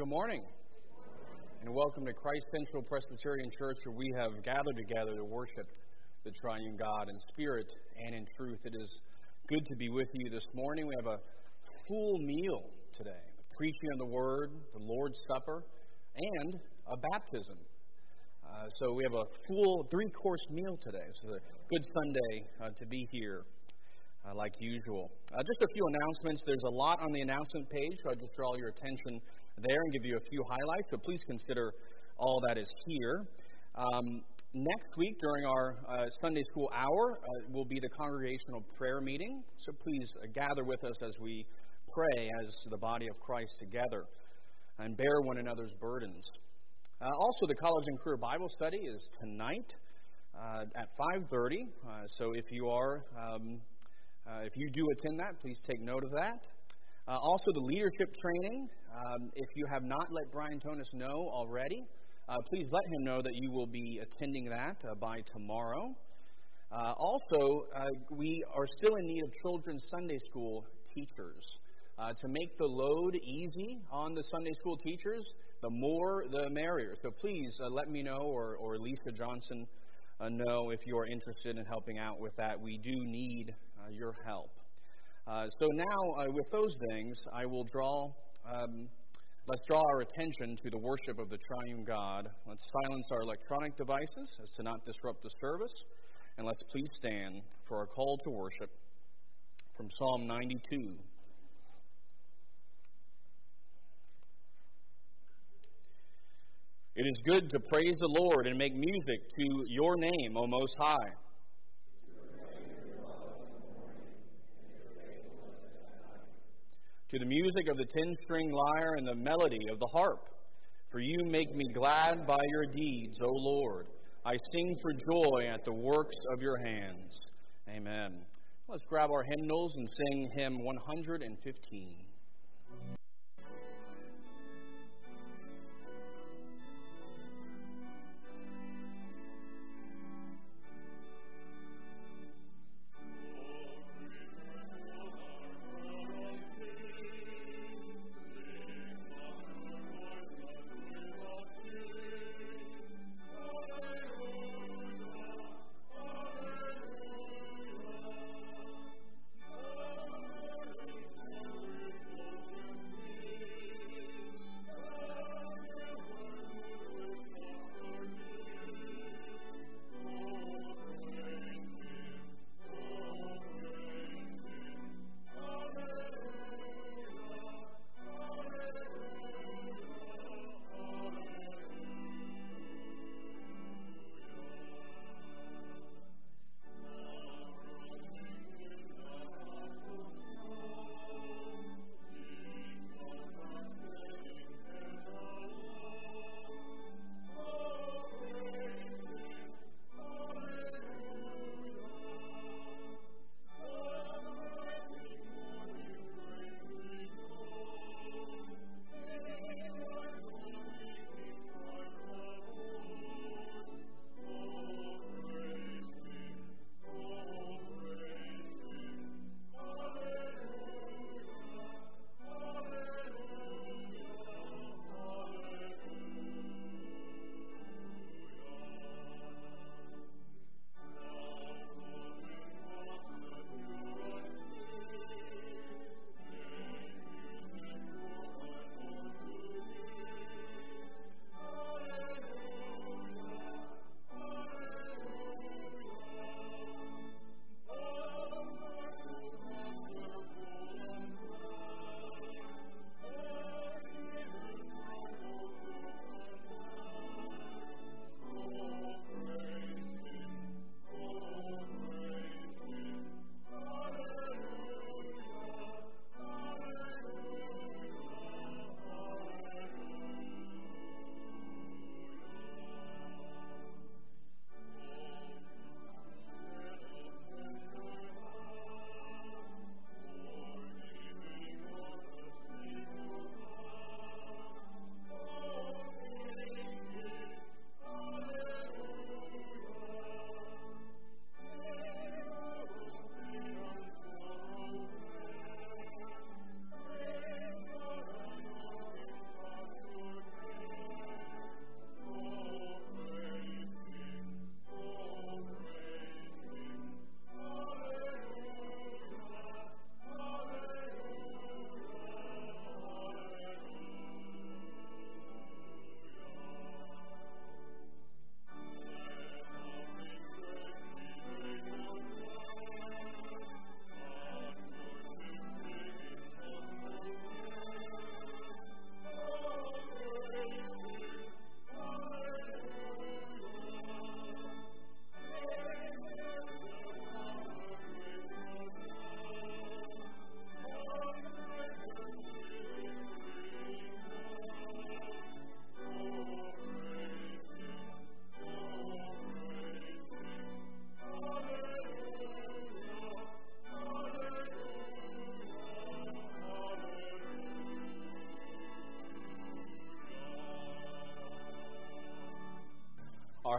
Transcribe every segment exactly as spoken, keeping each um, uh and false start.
Good morning, and welcome to Christ Central Presbyterian Church, where we have gathered together to worship the triune God in spirit and in truth. It is good to be with you this morning. We have a full meal today, the preaching of the Word, the Lord's Supper, and a baptism. Uh, so we have a full three-course meal today. It's a good Sunday uh, to be here, uh, like usual. Uh, just a few announcements. There's a lot on the announcement page, so I'll just draw your attention there and give you a few highlights, but please consider all that is here. Um, next week, during our uh, Sunday school hour, uh, will be the congregational prayer meeting, so please uh, gather with us as we pray as the body of Christ together and bear one another's burdens. Uh, also, the College and Career Bible Study is tonight uh, at five thirty, uh, so if you are, um, uh, if you do attend that, please take note of that. Uh, also, the leadership training. Um, if you have not let Brian Tonis know already, uh, please let him know that you will be attending that uh, by tomorrow. Uh, also, uh, we are still in need of children's Sunday school teachers. Uh, to make the load easy on the Sunday school teachers, the more the merrier. So please uh, let me know, or, or Lisa Johnson uh, know if you are interested in helping out with that. We do need uh, your help. Uh, so now, uh, with those things, I will draw, um, let's draw our attention to the worship of the triune God. Let's silence our electronic devices as to not disrupt the service, and let's please stand for our call to worship from Psalm ninety-two. It is good to praise the Lord and make music to your name, O Most High. To the music of the ten-string lyre and the melody of the harp. For you make me glad by your deeds, O Lord. I sing for joy at the works of your hands. Amen. Let's grab our hymnals and sing hymn one hundred fifteen. Thank you.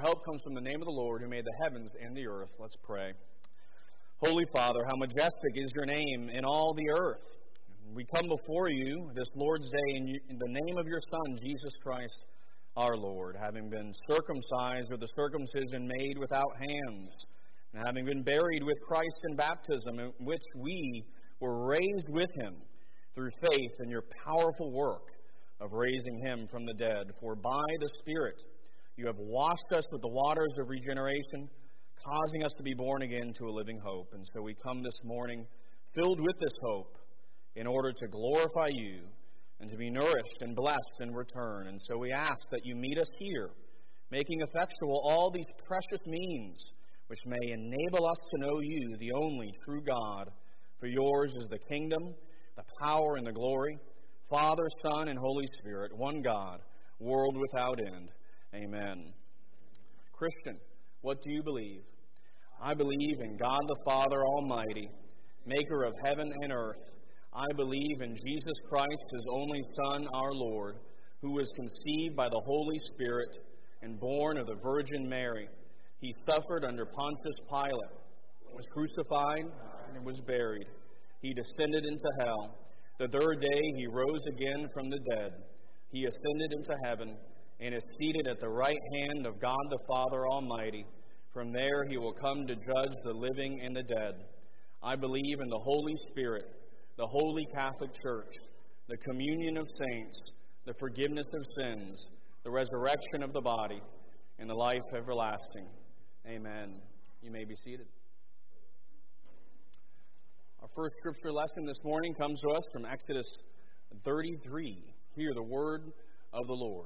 help comes from the name of the Lord who made the heavens and the earth. Let's pray. Holy Father, how majestic is your name in all the earth. We come before you this Lord's Day in the name of your Son, Jesus Christ, our Lord, having been circumcised with the circumcision made without hands, and having been buried with Christ in baptism, in which we were raised with him through faith in your powerful work of raising him from the dead. For by the Spirit you have washed us with the waters of regeneration, causing us to be born again to a living hope. And so we come this morning filled with this hope in order to glorify you and to be nourished and blessed in return. And so we ask that you meet us here, making effectual all these precious means which may enable us to know you, the only true God. For yours is the kingdom, the power, and the glory, Father, Son, and Holy Spirit, one God, world without end. Amen. Christian, what do you believe? I believe in God the Father Almighty, maker of heaven and earth. I believe in Jesus Christ, his only Son, our Lord, who was conceived by the Holy Spirit and born of the Virgin Mary. He suffered under Pontius Pilate, was crucified, and was buried. He descended into hell. The third day he rose again from the dead. He ascended into heaven and is seated at the right hand of God the Father Almighty. From there he will come to judge the living and the dead. I believe in the Holy Spirit, the Holy Catholic Church, the communion of saints, the forgiveness of sins, the resurrection of the body, and the life everlasting. Amen. You may be seated. Our first scripture lesson this morning comes to us from Exodus thirty-three. Hear the word of the Lord.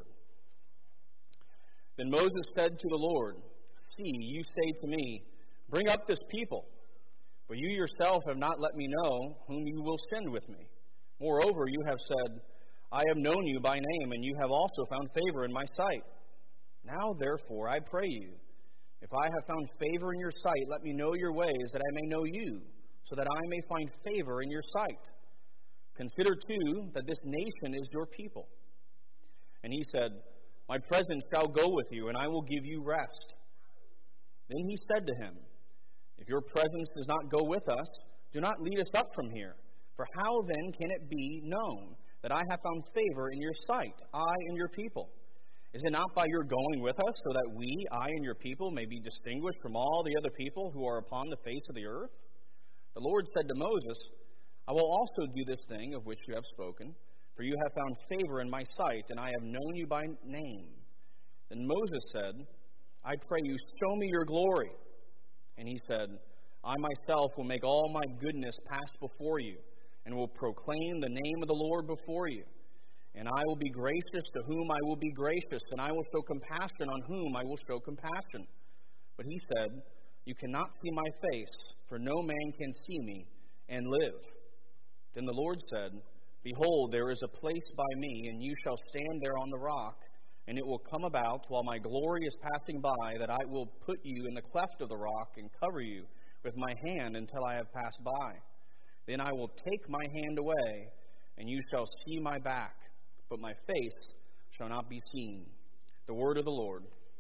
Then Moses said to the Lord, "See, you say to me, bring up this people. But you yourself have not let me know whom you will send with me. Moreover, you have said, I have known you by name, and you have also found favor in my sight. Now, therefore, I pray you, if I have found favor in your sight, let me know your ways, that I may know you, so that I may find favor in your sight. Consider, too, that this nation is your people." And he said, "My presence shall go with you, and I will give you rest." Then he said to him, "If your presence does not go with us, do not lead us up from here. For how then can it be known that I have found favor in your sight, I and your people? Is it not by your going with us, so that we, I and your people, may be distinguished from all the other people who are upon the face of the earth?" The Lord said to Moses, "I will also do this thing of which you have spoken, for you have found favor in my sight, and I have known you by name." Then Moses said, "I pray you, show me your glory." And he said, "I myself will make all my goodness pass before you, and will proclaim the name of the Lord before you. And I will be gracious to whom I will be gracious, and I will show compassion on whom I will show compassion." But he said, "You cannot see my face, for no man can see me and live." Then the Lord said, "Behold, there is a place by me, and you shall stand there on the rock. And it will come about, while my glory is passing by, that I will put you in the cleft of the rock and cover you with my hand until I have passed by. Then I will take my hand away, and you shall see my back, but my face shall not be seen." The word of the Lord.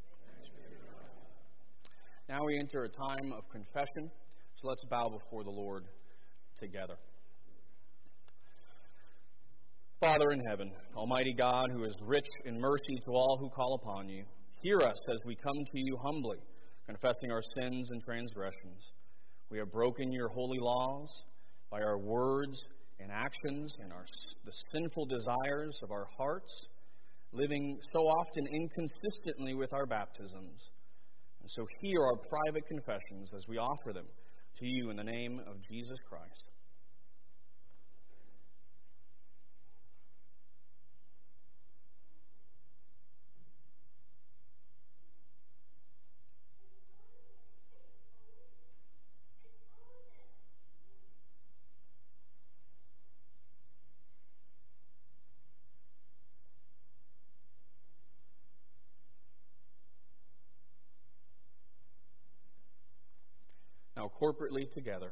Now we enter a time of confession, so let's bow before the Lord together. Father in heaven, Almighty God, who is rich in mercy to all who call upon you, hear us as we come to you humbly, confessing our sins and transgressions. We have broken your holy laws by our words and actions and our, the sinful desires of our hearts, living so often inconsistently with our baptisms. And so hear our private confessions as we offer them to you in the name of Jesus Christ. Now, corporately together.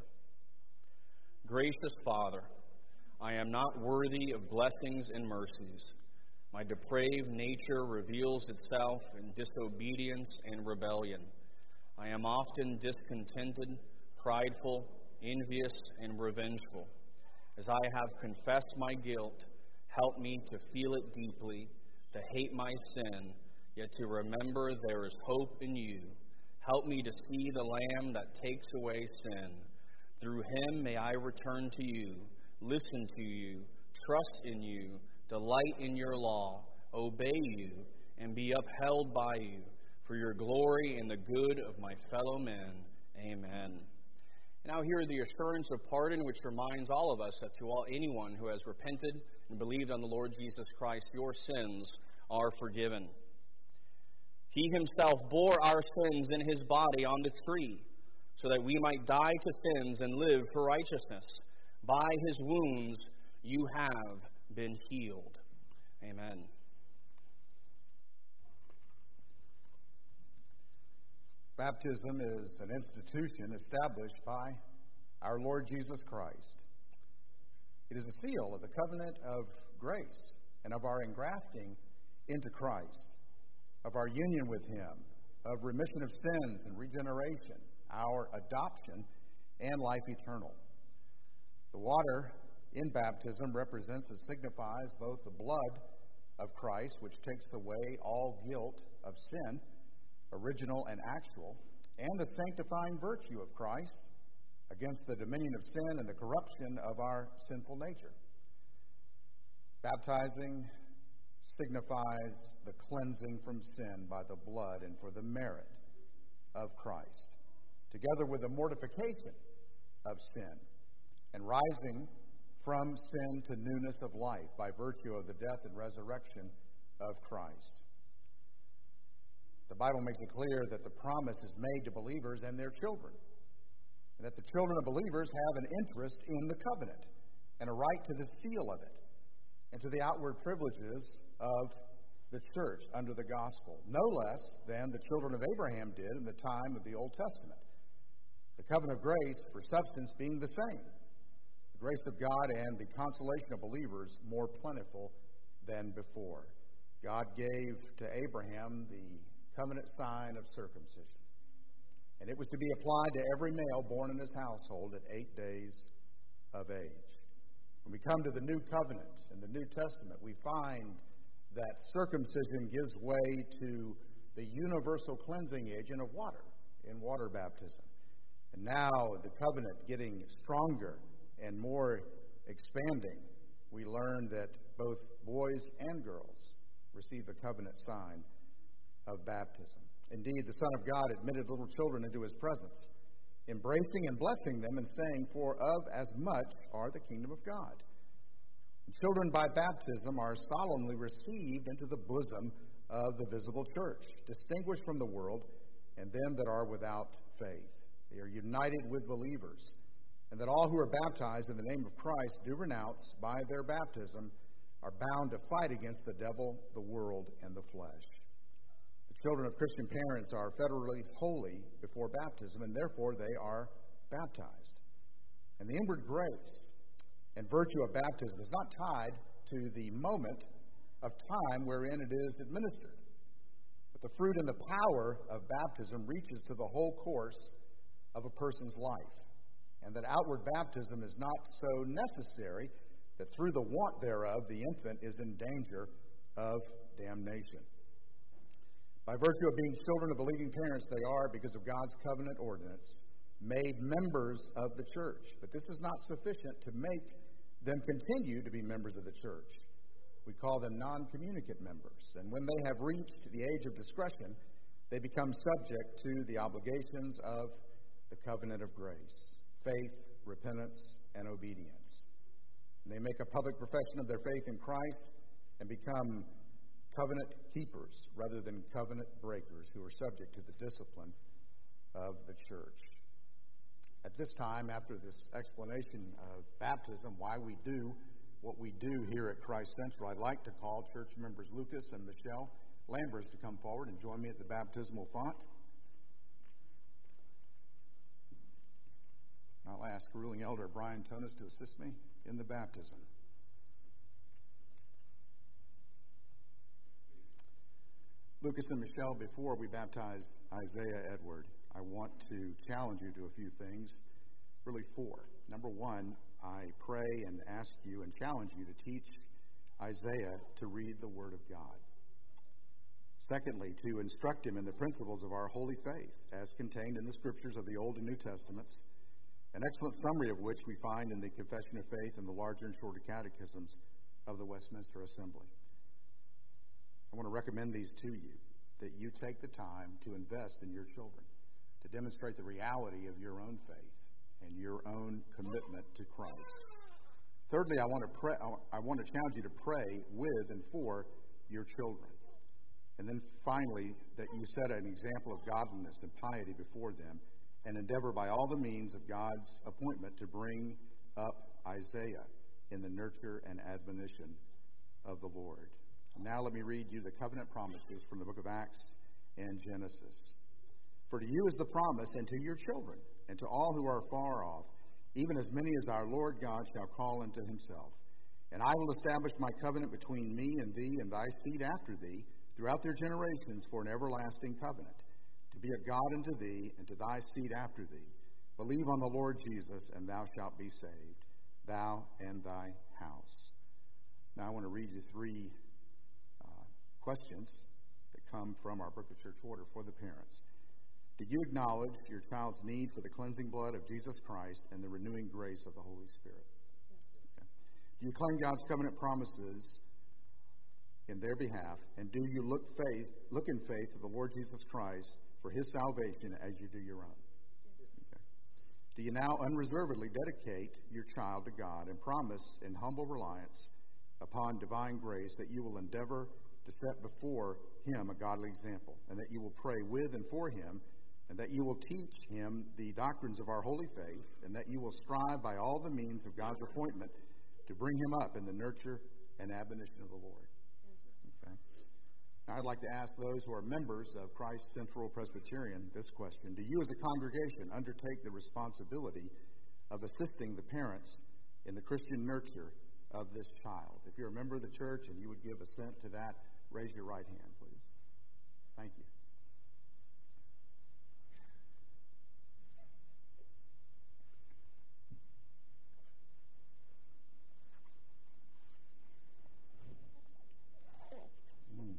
Gracious Father, I am not worthy of blessings and mercies, My depraved nature reveals itself in disobedience and rebellion. I am often discontented, prideful, envious, and revengeful. As I have confessed my guilt, help me to feel it deeply, to hate my sin, yet to remember there is hope in you. Help me to see the Lamb that takes away sin. Through him may I return to you, listen to you, trust in you, delight in your law, obey you, and be upheld by you, for your glory and the good of my fellow men. Amen. Now hear the assurance of pardon, which reminds all of us that to all anyone who has repented and believed on the Lord Jesus Christ, your sins are forgiven. He himself bore our sins in his body on the tree, so that we might die to sins and live for righteousness. By his wounds you have been healed. Amen. Baptism is an institution established by our Lord Jesus Christ. It is a seal of the covenant of grace and of our engrafting into Christ, of our union with him, of remission of sins and regeneration, our adoption, and life eternal. The water in baptism represents and signifies both the blood of Christ, which takes away all guilt of sin, original and actual, and the sanctifying virtue of Christ against the dominion of sin and the corruption of our sinful nature. Baptizing signifies the cleansing from sin by the blood and for the merit of Christ, together with the mortification of sin and rising from sin to newness of life by virtue of the death and resurrection of Christ. The Bible makes it clear that the promise is made to believers and their children, and that the children of believers have an interest in the covenant and a right to the seal of it and to the outward privileges of the church under the gospel, no less than the children of Abraham did in the time of the Old Testament. The covenant of grace for substance being the same, the grace of God and the consolation of believers more plentiful than before. God gave to Abraham the covenant sign of circumcision, and it was to be applied to every male born in his household at eight days of age. When we come to the New Covenant in the New Testament, we find that circumcision gives way to the universal cleansing agent of water in water baptism. And now, the covenant getting stronger and more expanding, we learn that both boys and girls receive the covenant sign of baptism. Indeed, the Son of God admitted little children into his presence, embracing and blessing them and saying, "For of as much are the kingdom of God." And children by baptism are solemnly received into the bosom of the visible church, distinguished from the world and them that are without faith. They are united with believers, and that all who are baptized in the name of Christ do renounce by their baptism are bound to fight against the devil, the world, and the flesh. Children of Christian parents are federally holy before baptism, and therefore they are baptized. And the inward grace and virtue of baptism is not tied to the moment of time wherein it is administered. But the fruit and the power of baptism reaches to the whole course of a person's life, and that outward baptism is not so necessary that through the want thereof the infant is in danger of damnation. By virtue of being children of believing parents, they are, because of God's covenant ordinance, made members of the church. But this is not sufficient to make them continue to be members of the church. We call them non-communicant members. And when they have reached the age of discretion, they become subject to the obligations of the covenant of grace: faith, repentance, and obedience. And they make a public profession of their faith in Christ and become covenant keepers rather than covenant breakers who are subject to the discipline of the church. At this time, after this explanation of baptism, why we do what we do here at Christ Central, I'd like to call church members Lucas and Michelle Lambers to come forward and join me at the baptismal font. I'll ask ruling elder Brian Tonis to assist me in the baptism. Lucas and Michelle, before we baptize Isaiah Edward, I want to challenge you to a few things, really four. Number one, I pray and ask you and challenge you to teach Isaiah to read the Word of God. Secondly, to instruct him in the principles of our holy faith, as contained in the Scriptures of the Old and New Testaments, an excellent summary of which we find in the Confession of Faith and the larger and shorter catechisms of the Westminster Assembly. I want to recommend these to you, that you take the time to invest in your children, to demonstrate the reality of your own faith and your own commitment to Christ. Thirdly, I want to pray, I want to challenge you to pray with and for your children. And then finally, that you set an example of godliness and piety before them and endeavor by all the means of God's appointment to bring up Isaiah in the nurture and admonition of the Lord. Now let me read you the covenant promises from the book of Acts and Genesis. For to you is the promise, and to your children, and to all who are far off, even as many as our Lord God shall call unto himself. And I will establish my covenant between me and thee and thy seed after thee throughout their generations for an everlasting covenant, to be a God unto thee and to thy seed after thee. Believe on the Lord Jesus, and thou shalt be saved, thou and thy house. Now I want to read you three uh, questions that come from our Brookwood Church Order for the parents. Do you acknowledge your child's need for the cleansing blood of Jesus Christ and the renewing grace of the Holy Spirit? Okay. Do you claim God's covenant promises in their behalf, and do you look faith, look in faith to the Lord Jesus Christ for his salvation as you do your own? Okay. Do you now unreservedly dedicate your child to God and promise in humble reliance upon divine grace that you will endeavor to set before him a godly example, and that you will pray with and for him, and that you will teach him the doctrines of our holy faith, and that you will strive by all the means of God's appointment to bring him up in the nurture and admonition of the Lord? Okay. Now I'd like to ask those who are members of Christ Central Presbyterian this question. Do you as a congregation undertake the responsibility of assisting the parents in the Christian nurture of this child? If you're a member of the church and you would give assent to that, raise your right hand, please. Thank you. Mm.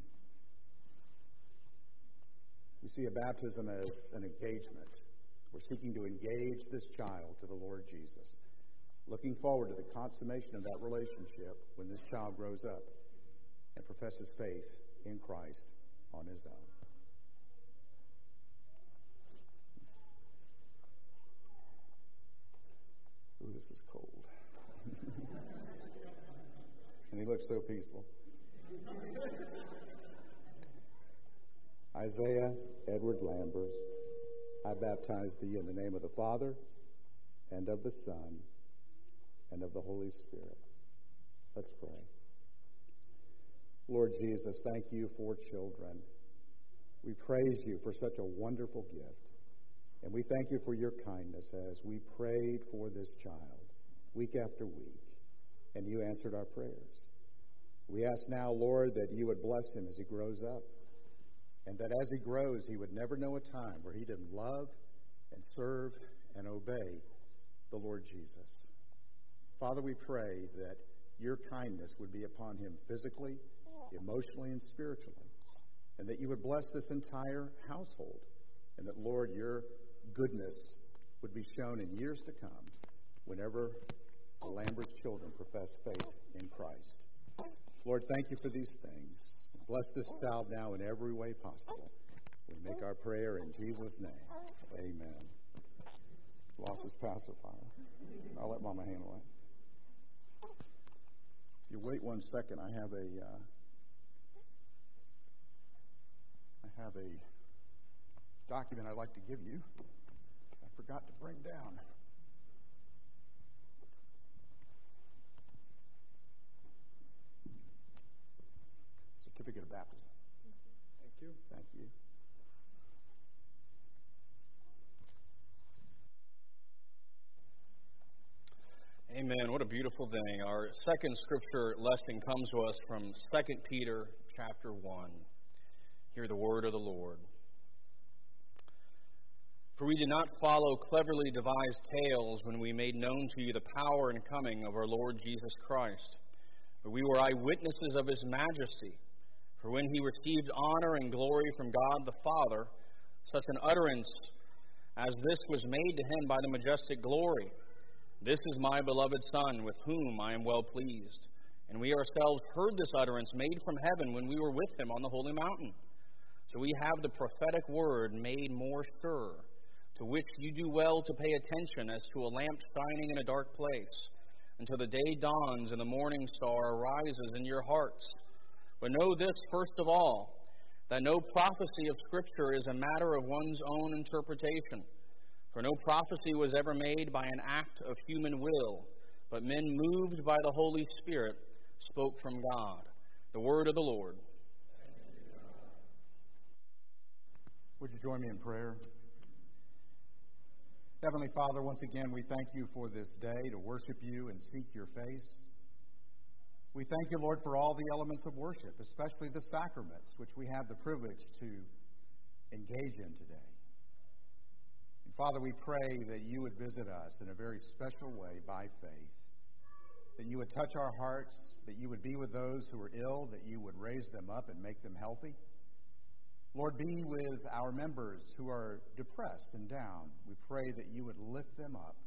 We see a baptism as an engagement. We're seeking to engage this child to the Lord Jesus, looking forward to the consummation of that relationship when this child grows up and professes faith in Christ on his own. Ooh, this is cold. And he looks so peaceful. Isaiah Edward Lambers, I baptize thee in the name of the Father, and of the Son, and of the Holy Spirit. Let's pray. Lord Jesus, thank you for children. We praise you for such a wonderful gift. And we thank you for your kindness as we prayed for this child week after week, and you answered our prayers. We ask now, Lord, that you would bless him as he grows up, and that as he grows, he would never know a time where he didn't love and serve and obey the Lord Jesus. Father, we pray that your kindness would be upon him physically, emotionally, and spiritually, and that you would bless this entire household, and that, Lord, your goodness would be shown in years to come whenever the Lamberts children profess faith in Christ. Lord, thank you for these things. Bless this child now in every way possible. We make our prayer in Jesus' name. Amen. Lost his pacifier. I'll let Mama handle it. If you wait one second, I have a uh, I have a document I'd like to give you. I forgot to bring down. Certificate of baptism. Thank you. Thank you. Amen. What a beautiful thing. Our second scripture lesson comes to us from Second Peter chapter one. Hear the word of the Lord. For we did not follow cleverly devised tales when we made known to you the power and coming of our Lord Jesus Christ, but we were eyewitnesses of his majesty. For when he received honor and glory from God the Father, such an utterance as this was made to him by the majestic glory, "This is my beloved Son, with whom I am well pleased." And we ourselves heard this utterance made from heaven when we were with him on the holy mountain. So we have the prophetic word made more sure, to which you do well to pay attention as to a lamp shining in a dark place, until the day dawns and the morning star arises in your hearts. But know this first of all, that no prophecy of Scripture is a matter of one's own interpretation. For no prophecy was ever made by an act of human will, but men moved by the Holy Spirit spoke from God. The word of the Lord. Would you join me in prayer? Heavenly Father, once again, we thank you for this day to worship you and seek your face. We thank you, Lord, for all the elements of worship, especially the sacraments, which we have the privilege to engage in today. And Father, we pray that you would visit us in a very special way by faith, that you would touch our hearts, that you would be with those who are ill, that you would raise them up and make them healthy. Lord, be with our members who are depressed and down. We pray that you would lift them up.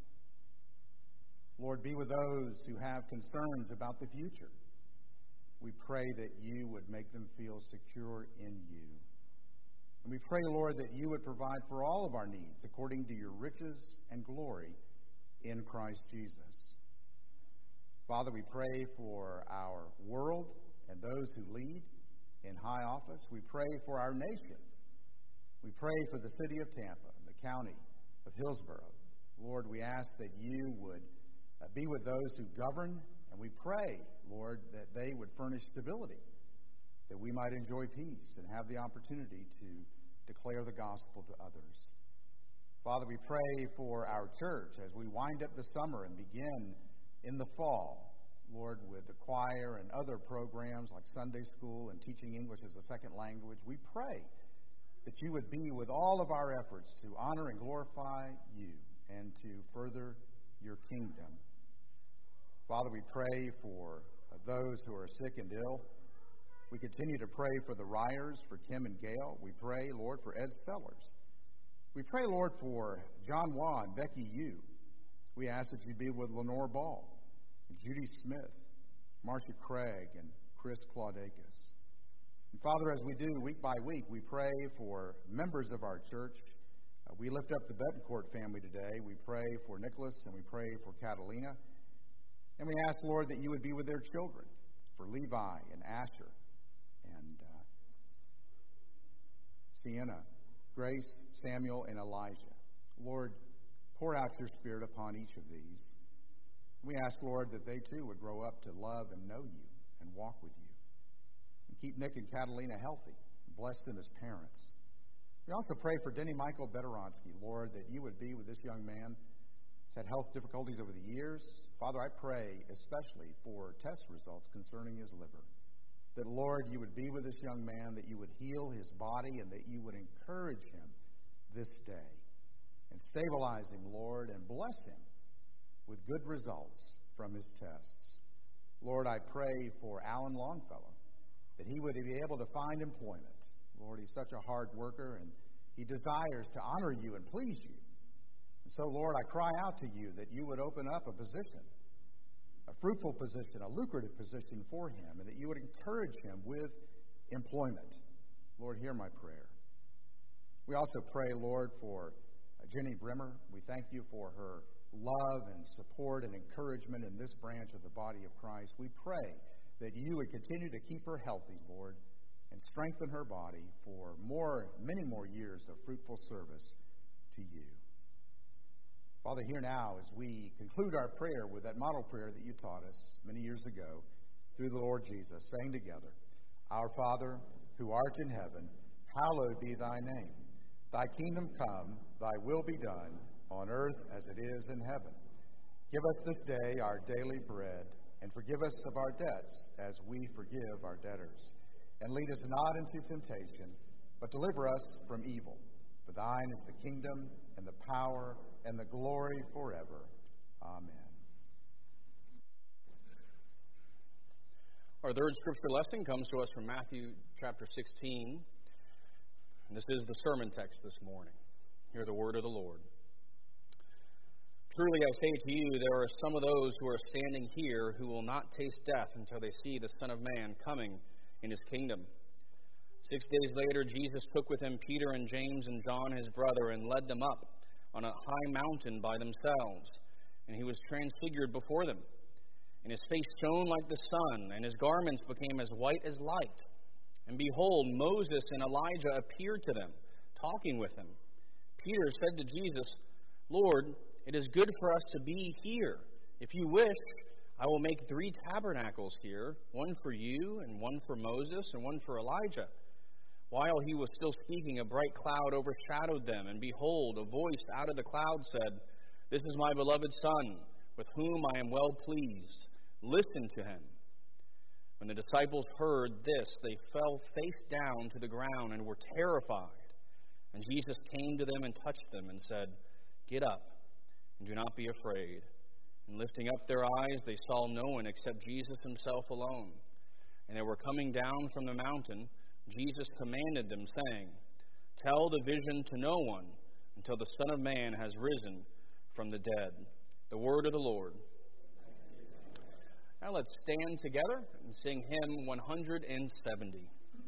Lord, be with those who have concerns about the future. We pray that you would make them feel secure in you. And we pray, Lord, that you would provide for all of our needs according to your riches and glory in Christ Jesus. Father, we pray for our world and those who lead in high office. We pray for our nation. We pray for the city of Tampa, the county of Hillsborough. Lord, we ask that you would Uh, be with those who govern, and we pray, Lord, that they would furnish stability, that we might enjoy peace and have the opportunity to declare the gospel to others. Father, we pray for our church as we wind up the summer and begin in the fall, Lord, with the choir and other programs like Sunday school and teaching English as a second language. We pray that you would be with all of our efforts to honor and glorify you and to further your kingdom. Father, we pray for those who are sick and ill. We continue to pray for the Ryers, for Kim and Gail. We pray, Lord, for Ed Sellers. We pray, Lord, for John Waugh and Becky Yu. We ask that you be with Lenore Ball, and Judy Smith, Marcia Craig, and Chris Claudakis. And Father, as we do week by week, we pray for members of our church. Uh, we lift up the Betancourt family today. We pray for Nicholas and we pray for Catalina. And we ask, Lord, that you would be with their children, for Levi and Asher and uh, Sienna, Grace, Samuel, and Elijah. Lord, pour out your Spirit upon each of these. We ask, Lord, that they too would grow up to love and know you and walk with you. And keep Nick and Catalina healthy and bless them as parents. We also pray for Denny Michael Beteronsky, Lord, that you would be with this young man. He's had health difficulties over the years. Father, I pray especially for test results concerning his liver. That, Lord, you would be with this young man, that you would heal his body, and that you would encourage him this day. And stabilize him, Lord, and bless him with good results from his tests. Lord, I pray for Alan Longfellow, that he would be able to find employment. Lord, he's such a hard worker, and he desires to honor you and please you. And so, Lord, I cry out to you that you would open up a position, a fruitful position, a lucrative position for him, and that you would encourage him with employment. Lord, hear my prayer. We also pray, Lord, for Jenny Brimmer. We thank you for her love and support and encouragement in this branch of the body of Christ. We pray that you would continue to keep her healthy, Lord, and strengthen her body for more, many more years of fruitful service to you. Father, here now as we conclude our prayer with that model prayer that you taught us many years ago through the Lord Jesus, saying together, Our Father, who art in heaven, hallowed be thy name. Thy kingdom come, thy will be done, on earth as it is in heaven. Give us this day our daily bread, and forgive us of our debts as we forgive our debtors. And lead us not into temptation, but deliver us from evil. For thine is the kingdom, and the power, and the glory forever. Amen. Our third scripture lesson comes to us from Matthew chapter sixteen. And this is the sermon text this morning. Hear the word of the Lord. Truly I say to you, there are some of those who are standing here who will not taste death until they see the Son of Man coming in his kingdom. Six days later, Jesus took with him Peter and James and John, his brother, and led them up on a high mountain by themselves. And he was transfigured before them. And his face shone like the sun, and his garments became as white as light. And behold, Moses and Elijah appeared to them, talking with them. Peter said to Jesus, Lord, it is good for us to be here. If you wish, I will make three tabernacles here, one for you, and one for Moses, and one for Elijah. While he was still speaking, a bright cloud overshadowed them, and behold, a voice out of the cloud said, This is my beloved Son, with whom I am well pleased. Listen to him. When the disciples heard this, they fell face down to the ground and were terrified. And Jesus came to them and touched them and said, Get up, and do not be afraid. And lifting up their eyes, they saw no one except Jesus himself alone. And they were coming down from the mountain. Jesus commanded them, saying, Tell the vision to no one until the Son of Man has risen from the dead. The word of the Lord. Now let's stand together and sing hymn one hundred seventy.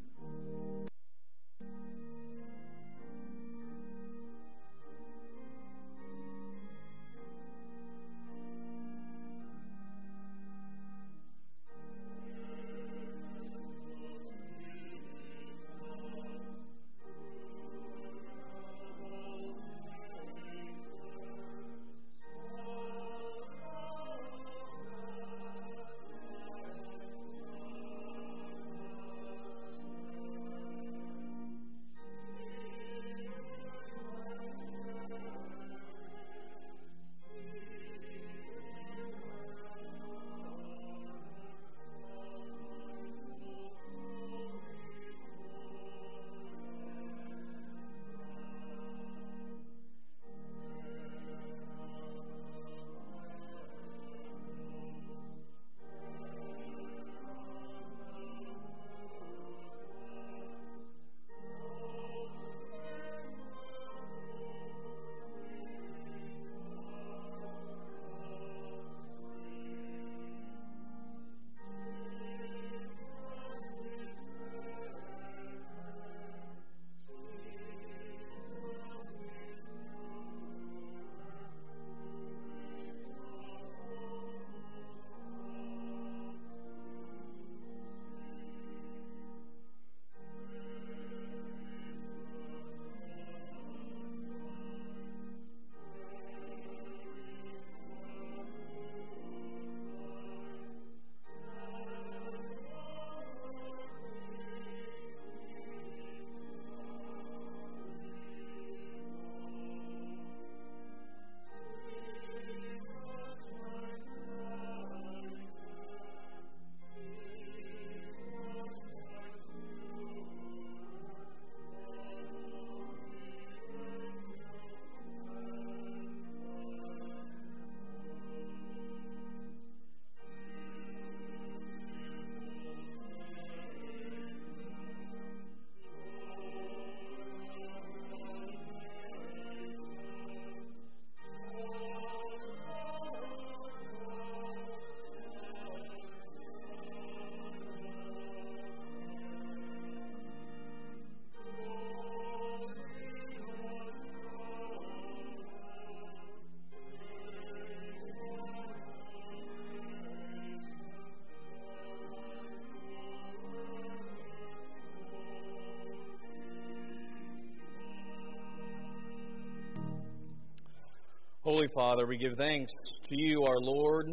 Holy Father, we give thanks to you, our Lord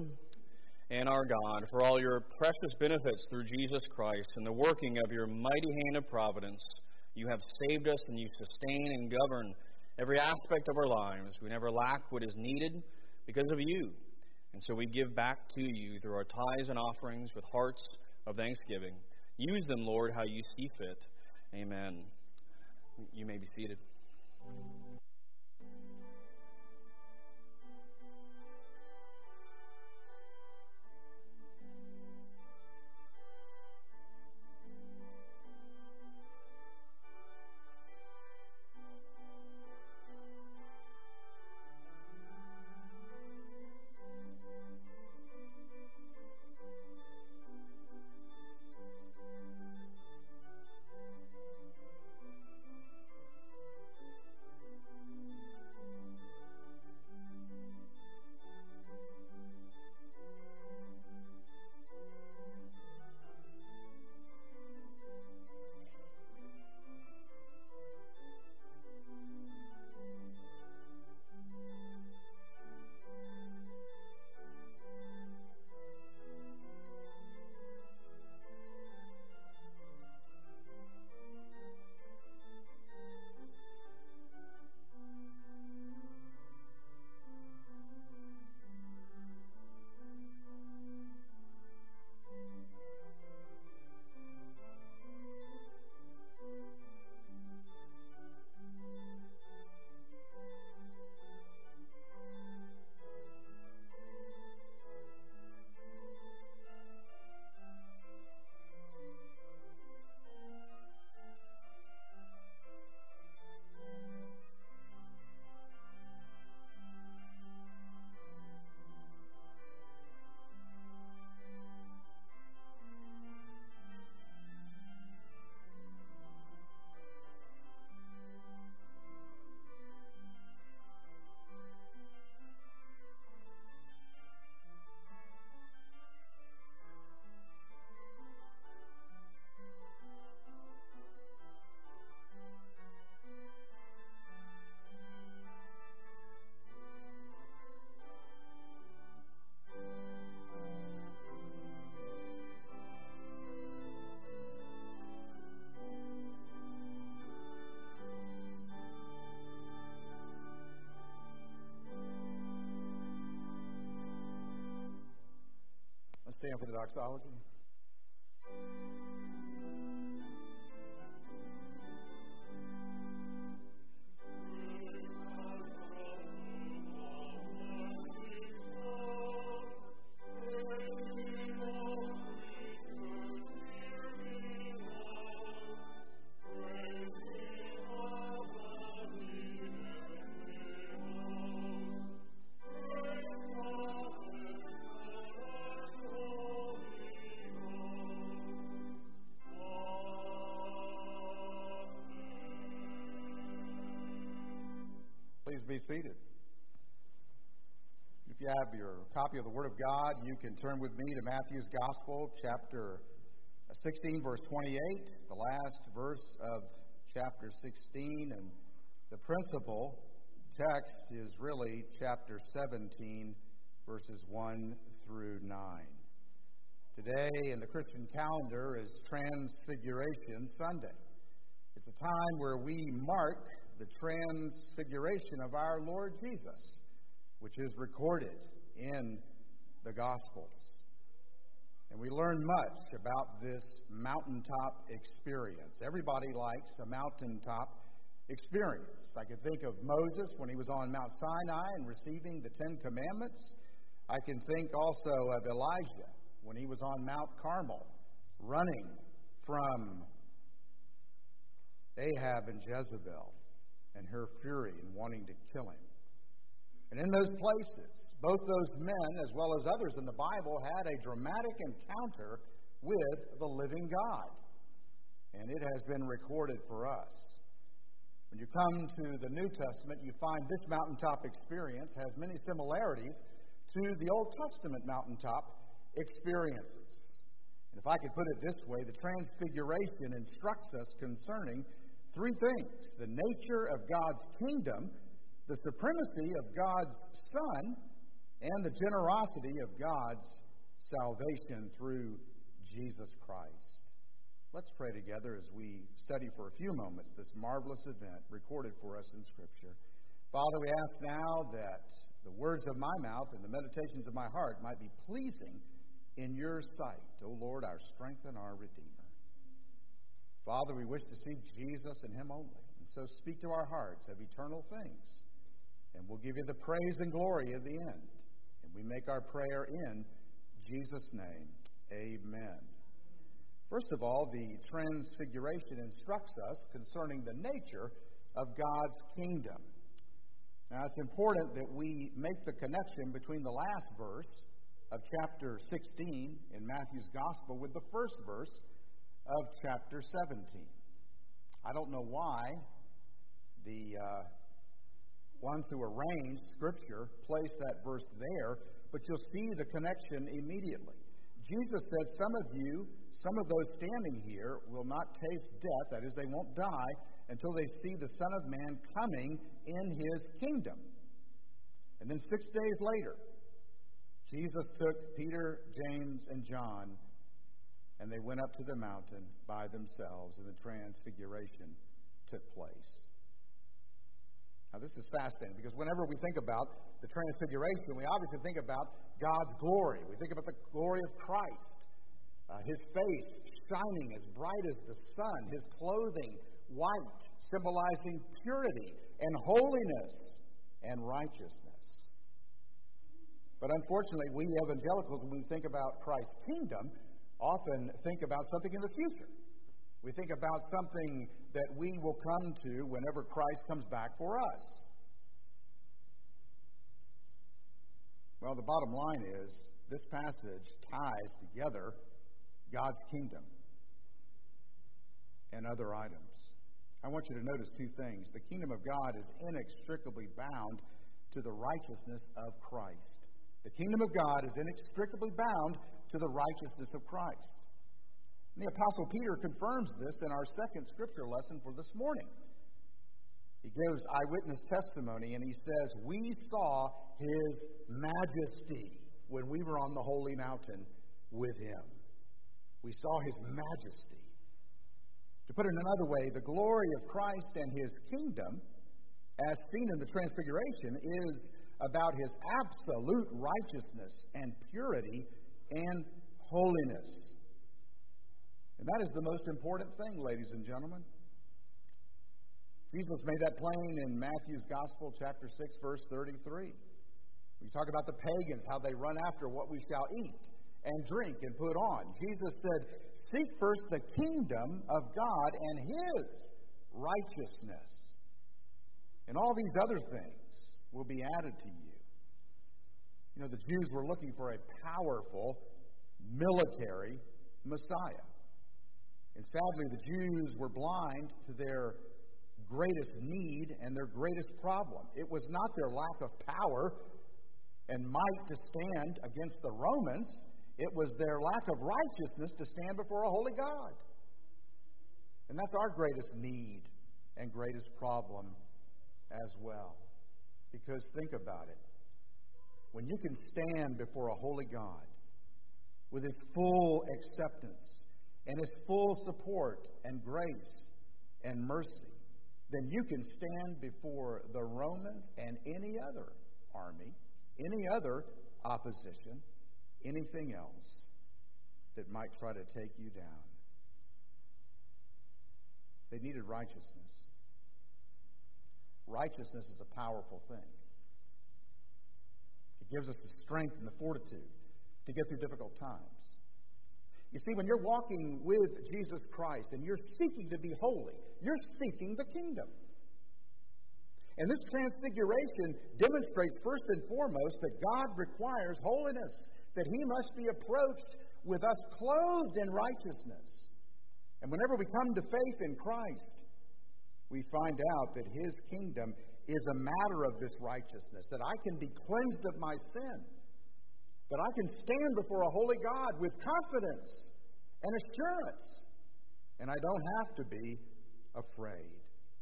and our God, for all your precious benefits through Jesus Christ and the working of your mighty hand of providence. You have saved us and you sustain and govern every aspect of our lives. We never lack what is needed because of you. And so we give back to you through our tithes and offerings with hearts of thanksgiving. Use them, Lord, how you see fit. Amen. You may be seated. Let's stand for the doxology. Please be seated. If you have your copy of the Word of God, you can turn with me to Matthew's Gospel, chapter sixteen, verse twenty-eight, the last verse of chapter sixteen. And the principal text is really chapter seventeen, verses one through nine. Today in the Christian calendar is Transfiguration Sunday. It's a time where we mark the transfiguration of our Lord Jesus, which is recorded in the Gospels. And we learn much about this mountaintop experience. Everybody likes a mountaintop experience. I can think of Moses when he was on Mount Sinai and receiving the Ten Commandments. I can think also of Elijah when he was on Mount Carmel, running from Ahab and Jezebel and her fury and wanting to kill him. And in those places, both those men, as well as others in the Bible, had a dramatic encounter with the living God. And it has been recorded for us. When you come to the New Testament, you find this mountaintop experience has many similarities to the Old Testament mountaintop experiences. And if I could put it this way, the Transfiguration instructs us concerning three things: the nature of God's kingdom, the supremacy of God's Son, and the generosity of God's salvation through Jesus Christ. Let's pray together as we study for a few moments this marvelous event recorded for us in Scripture. Father, we ask now that the words of my mouth and the meditations of my heart might be pleasing in your sight, O Lord, our strength and our Redeemer. Father, we wish to see Jesus and Him only. And so speak to our hearts of eternal things, and we'll give you the praise and glory of the end. And we make our prayer in Jesus' name. Amen. First of all, the Transfiguration instructs us concerning the nature of God's kingdom. Now, it's important that we make the connection between the last verse of chapter sixteen in Matthew's Gospel with the first verse of chapter seventeen. I don't know why the uh, ones who arrange Scripture place that verse there, but you'll see the connection immediately. Jesus said, some of you, some of those standing here, will not taste death, that is, they won't die, until they see the Son of Man coming in his kingdom. And then six days later, Jesus took Peter, James, and John, and they went up to the mountain by themselves, and the Transfiguration took place. Now, this is fascinating, because whenever we think about the Transfiguration, we obviously think about God's glory. We think about the glory of Christ, uh, his face shining as bright as the sun, his clothing white, symbolizing purity and holiness and righteousness. But unfortunately, we evangelicals, when we think about Christ's kingdom, often think about something in the future. We think about something that we will come to whenever Christ comes back for us. Well, the bottom line is, this passage ties together God's kingdom and other items. I want you to notice two things. The kingdom of God is inextricably bound to the righteousness of Christ. The kingdom of God is inextricably bound to the righteousness of Christ. And the Apostle Peter confirms this in our second scripture lesson for this morning. He gives eyewitness testimony, and he says, we saw his majesty when we were on the holy mountain with him. We saw his majesty. To put it another way, the glory of Christ and his kingdom, as seen in the Transfiguration, is about his absolute righteousness and purity and holiness. And that is the most important thing, ladies and gentlemen. Jesus made that plain in Matthew's Gospel, chapter six, verse thirty-three. We talk about the pagans, how they run after what we shall eat and drink and put on. Jesus said, seek first the kingdom of God and his righteousness, and all these other things will be added to you. You know, the Jews were looking for a powerful military Messiah. And sadly, the Jews were blind to their greatest need and their greatest problem. It was not their lack of power and might to stand against the Romans. It was their lack of righteousness to stand before a holy God. And that's our greatest need and greatest problem as well. Because think about it. When you can stand before a holy God with his full acceptance and his full support and grace and mercy, then you can stand before the Romans and any other army, any other opposition, anything else that might try to take you down. They needed righteousness. Righteousness is a powerful thing. It gives us the strength and the fortitude to get through difficult times. You see, when you're walking with Jesus Christ and you're seeking to be holy, you're seeking the kingdom. And this transfiguration demonstrates first and foremost that God requires holiness, that he must be approached with us clothed in righteousness. And whenever we come to faith in Christ, we find out that his kingdom is a matter of this righteousness, that I can be cleansed of my sin, that I can stand before a holy God with confidence and assurance, and I don't have to be afraid.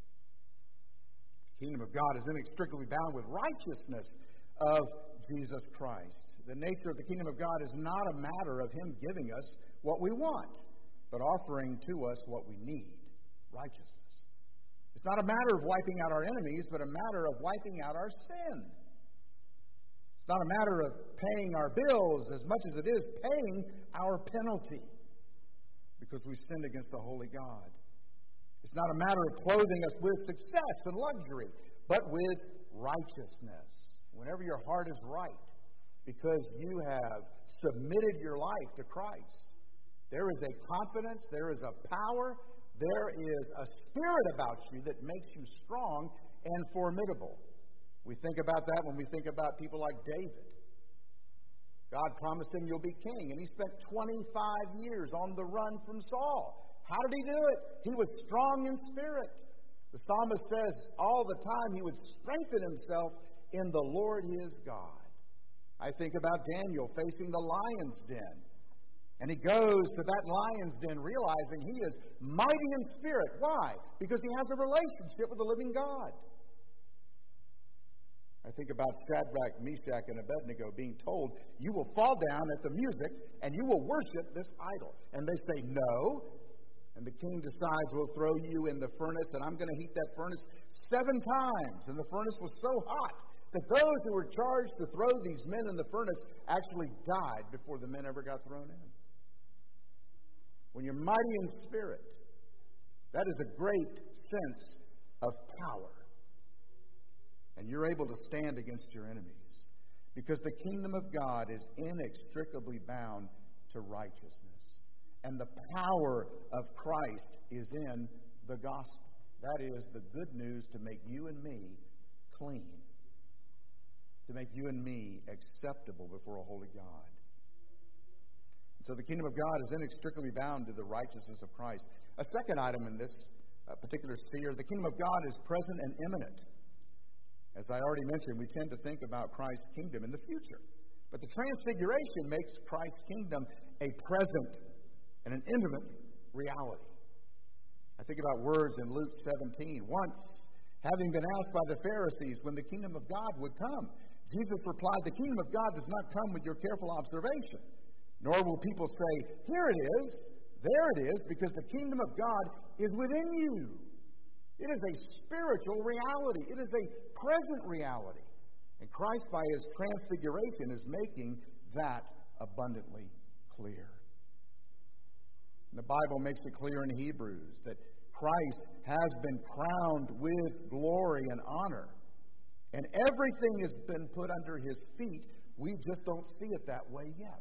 The kingdom of God is inextricably bound with righteousness of Jesus Christ. The nature of the kingdom of God is not a matter of him giving us what we want, but offering to us what we need, righteousness. It's not a matter of wiping out our enemies, but a matter of wiping out our sin. It's not a matter of paying our bills as much as it is paying our penalty because we've sinned against the holy God. It's not a matter of clothing us with success and luxury, but with righteousness. Whenever your heart is right, because you have submitted your life to Christ, there is a confidence, there is a power, there is a spirit about you that makes you strong and formidable. We think about that when we think about people like David. God promised him, you'll be king, and he spent twenty-five years on the run from Saul. How did he do it? He was strong in spirit. The psalmist says all the time he would strengthen himself in the Lord his God. I think about Daniel facing the lion's den. And he goes to that lion's den realizing he is mighty in spirit. Why? Because he has a relationship with the living God. I think about Shadrach, Meshach, and Abednego being told, you will fall down at the music and you will worship this idol. And they say, no. And the king decides, we'll throw you in the furnace, and I'm going to heat that furnace seven times. And the furnace was so hot that those who were charged to throw these men in the furnace actually died before the men ever got thrown in. When you're mighty in spirit, that is a great sense of power. And you're able to stand against your enemies. Because the kingdom of God is inextricably bound to righteousness. And the power of Christ is in the gospel. That is the good news to make you and me clean. To make you and me acceptable before a holy God. So the kingdom of God is inextricably bound to the righteousness of Christ. A second item in this uh, particular sphere, the kingdom of God is present and imminent. As I already mentioned, we tend to think about Christ's kingdom in the future. But the transfiguration makes Christ's kingdom a present and an intimate reality. I think about words in Luke seventeen. Once, having been asked by the Pharisees when the kingdom of God would come, Jesus replied, the kingdom of God does not come with your careful observation. Nor will people say, here it is, there it is, because the kingdom of God is within you. It is a spiritual reality. It is a present reality. And Christ, by his transfiguration, is making that abundantly clear. The Bible makes it clear in Hebrews that Christ has been crowned with glory and honor. And everything has been put under his feet. We just don't see it that way yet.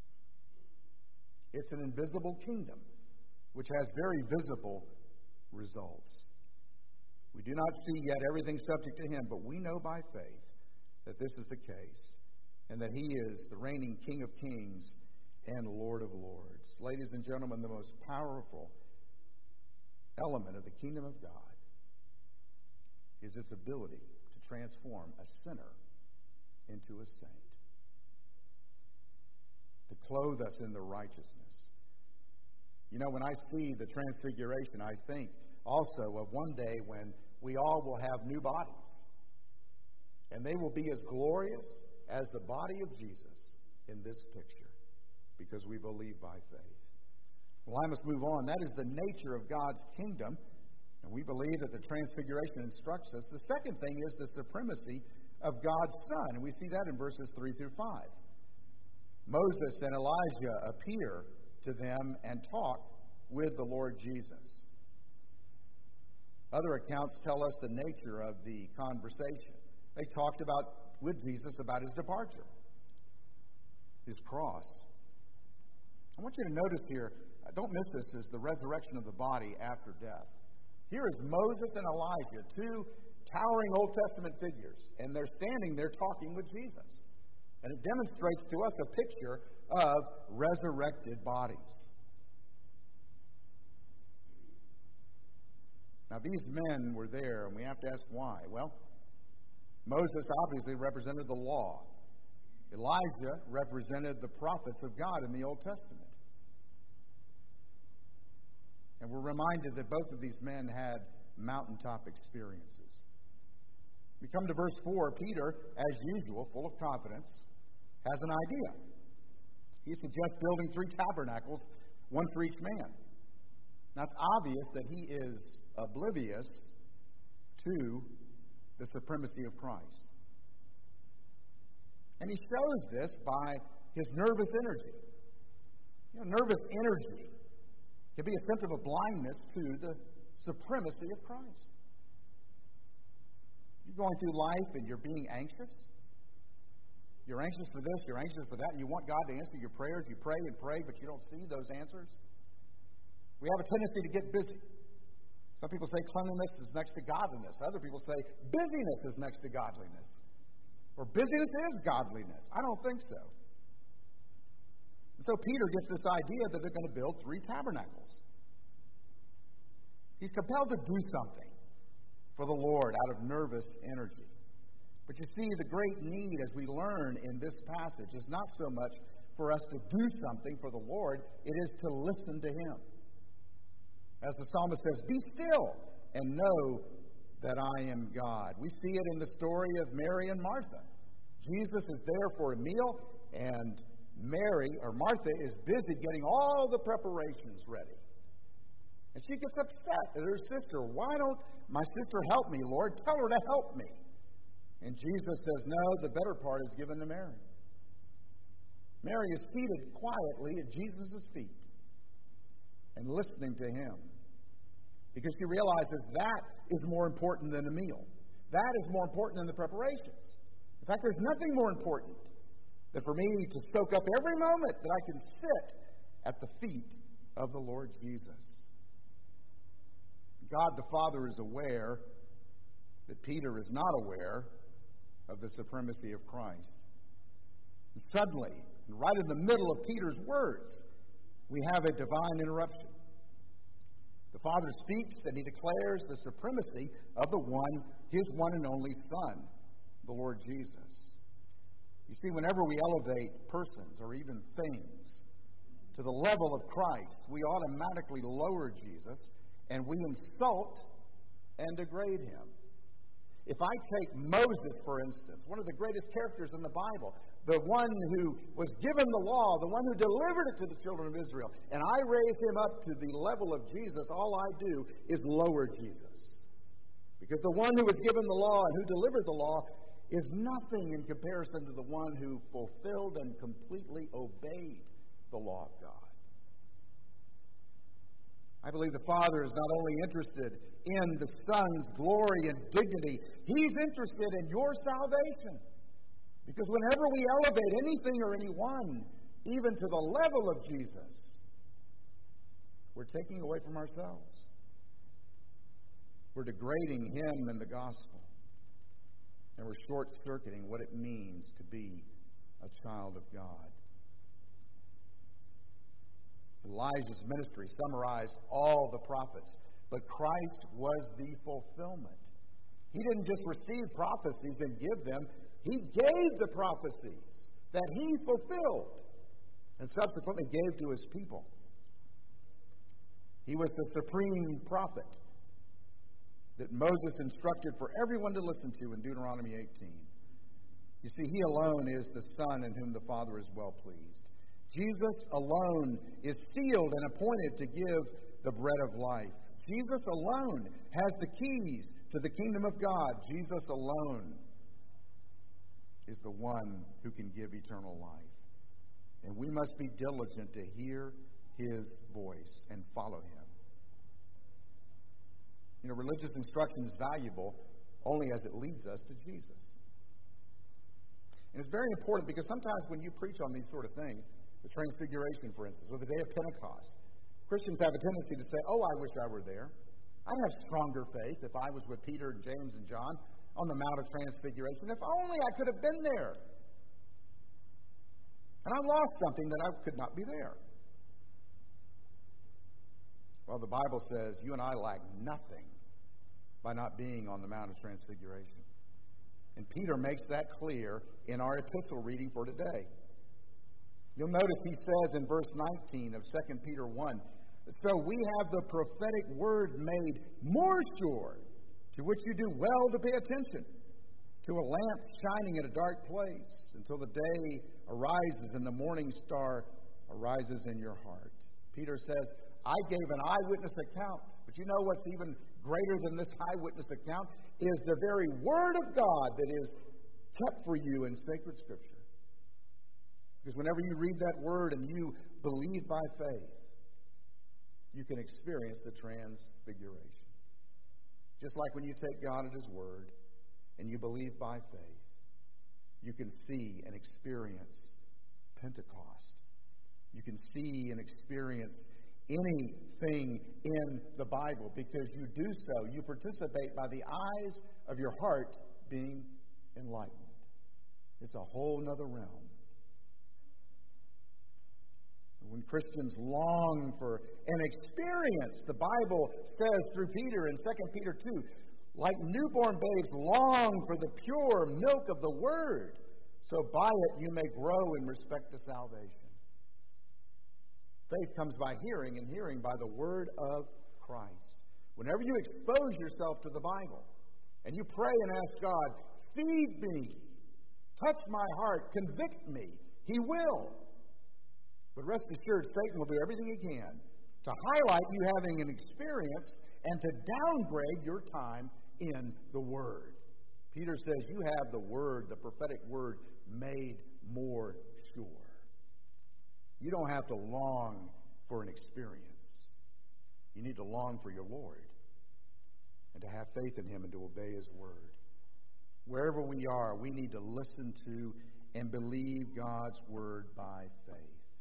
It's an invisible kingdom, which has very visible results. We do not see yet everything subject to him, but we know by faith that this is the case, and that he is the reigning King of kings and Lord of lords. Ladies and gentlemen, the most powerful element of the kingdom of God is its ability to transform a sinner into a saint. To clothe us in the righteousness. You know, when I see the transfiguration, I think also of one day when we all will have new bodies. And they will be as glorious as the body of Jesus in this picture, because we believe by faith. Well, I must move on. That is the nature of God's kingdom, and we believe that the transfiguration instructs us. The second thing is the supremacy of God's Son, and we see that in verses three through five. Moses and Elijah appear to them and talk with the Lord Jesus. Other accounts tell us the nature of the conversation. They talked about with Jesus about his departure, his cross. I want you to notice here, don't miss this, is the resurrection of the body after death. Here is Moses and Elijah, two towering Old Testament figures, and they're standing there talking with Jesus. And it demonstrates to us a picture of resurrected bodies. Now, these men were there, and we have to ask why. Well, Moses obviously represented the law. Elijah represented the prophets of God in the Old Testament. And we're reminded that both of these men had mountaintop experiences. We come to verse four. Peter, as usual, full of confidence, has an idea. He suggests building three tabernacles, one for each man. Now, it's obvious that he is oblivious to the supremacy of Christ. And he shows this by his nervous energy. You know, nervous energy can be a symptom of blindness to the supremacy of Christ. You're going through life and you're being anxious. You're anxious for this, you're anxious for that, and you want God to answer your prayers. You pray and pray, but you don't see those answers. We have a tendency to get busy. Some people say cleanliness is next to godliness. Other people say busyness is next to godliness. Or busyness is godliness. I don't think so. And so Peter gets this idea that they're going to build three tabernacles. He's compelled to do something for the Lord out of nervous energy. But you see, the great need, as we learn in this passage, is not so much for us to do something for the Lord, it is to listen to Him. As the psalmist says, be still and know that I am God. We see it in the story of Mary and Martha. Jesus is there for a meal, and Mary, or Martha, is busy getting all the preparations ready. And she gets upset at her sister. Why don't my sister help me, Lord? Tell her to help me. And Jesus says, no, the better part is given to Mary. Mary is seated quietly at Jesus' feet and listening to Him, because she realizes that is more important than a meal. That is more important than the preparations. In fact, there's nothing more important than for me to soak up every moment that I can sit at the feet of the Lord Jesus. God the Father is aware that Peter is not aware of the supremacy of Christ. And suddenly, right in the middle of Peter's words, we have a divine interruption. The Father speaks and He declares the supremacy of the one, His one and only Son, the Lord Jesus. You see, whenever we elevate persons or even things to the level of Christ, we automatically lower Jesus and we insult and degrade Him. If I take Moses, for instance, one of the greatest characters in the Bible, the one who was given the law, the one who delivered it to the children of Israel, and I raise him up to the level of Jesus, all I do is lower Jesus. Because the one who was given the law and who delivered the law is nothing in comparison to the one who fulfilled and completely obeyed the law of God. I believe the Father is not only interested in the Son's glory and dignity, He's interested in your salvation. Because whenever we elevate anything or anyone, even to the level of Jesus, we're taking away from ourselves. We're degrading Him and the gospel. And we're short-circuiting what it means to be a child of God. Elijah's ministry summarized all the prophets, but Christ was the fulfillment. He didn't just receive prophecies and give them, He gave the prophecies that He fulfilled and subsequently gave to His people. He was the supreme prophet that Moses instructed for everyone to listen to in Deuteronomy eighteen. You see, He alone is the Son in whom the Father is well pleased. Jesus alone is sealed and appointed to give the bread of life. Jesus alone has the keys to the kingdom of God. Jesus alone is the one who can give eternal life. And we must be diligent to hear His voice and follow Him. You know, religious instruction is valuable only as it leads us to Jesus. And it's very important because sometimes when you preach on these sort of things, the Transfiguration, for instance, or the day of Pentecost, Christians have a tendency to say, oh, I wish I were there. I'd have stronger faith if I was with Peter and James and John on the Mount of Transfiguration. If only I could have been there. And I lost something that I could not be there. Well, the Bible says you and I lack nothing by not being on the Mount of Transfiguration. And Peter makes that clear in our epistle reading for today. You'll notice he says in verse nineteen of Second Peter one, so we have the prophetic word made more sure, to which you do well to pay attention, to a lamp shining in a dark place, until the day arises and the morning star arises in your heart. Peter says, I gave an eyewitness account, but you know what's even greater than this eyewitness account is the very word of God that is kept for you in sacred Scripture. Because whenever you read that word and you believe by faith, you can experience the transfiguration. Just like when you take God at His word and you believe by faith, you can see and experience Pentecost. You can see and experience anything in the Bible because you do so. You participate by the eyes of your heart being enlightened. It's a whole nother realm. When Christians long for an experience, the Bible says through Peter in Second Peter two, like newborn babes long for the pure milk of the Word, so by it you may grow in respect to salvation. Faith comes by hearing, and hearing by the Word of Christ. Whenever you expose yourself to the Bible, and you pray and ask God, feed me, touch my heart, convict me, He will. But rest assured, Satan will do everything he can to highlight you having an experience and to downgrade your time in the Word. Peter says you have the Word, the prophetic Word, made more sure. You don't have to long for an experience. You need to long for your Lord and to have faith in Him and to obey His Word. Wherever we are, we need to listen to and believe God's Word by faith.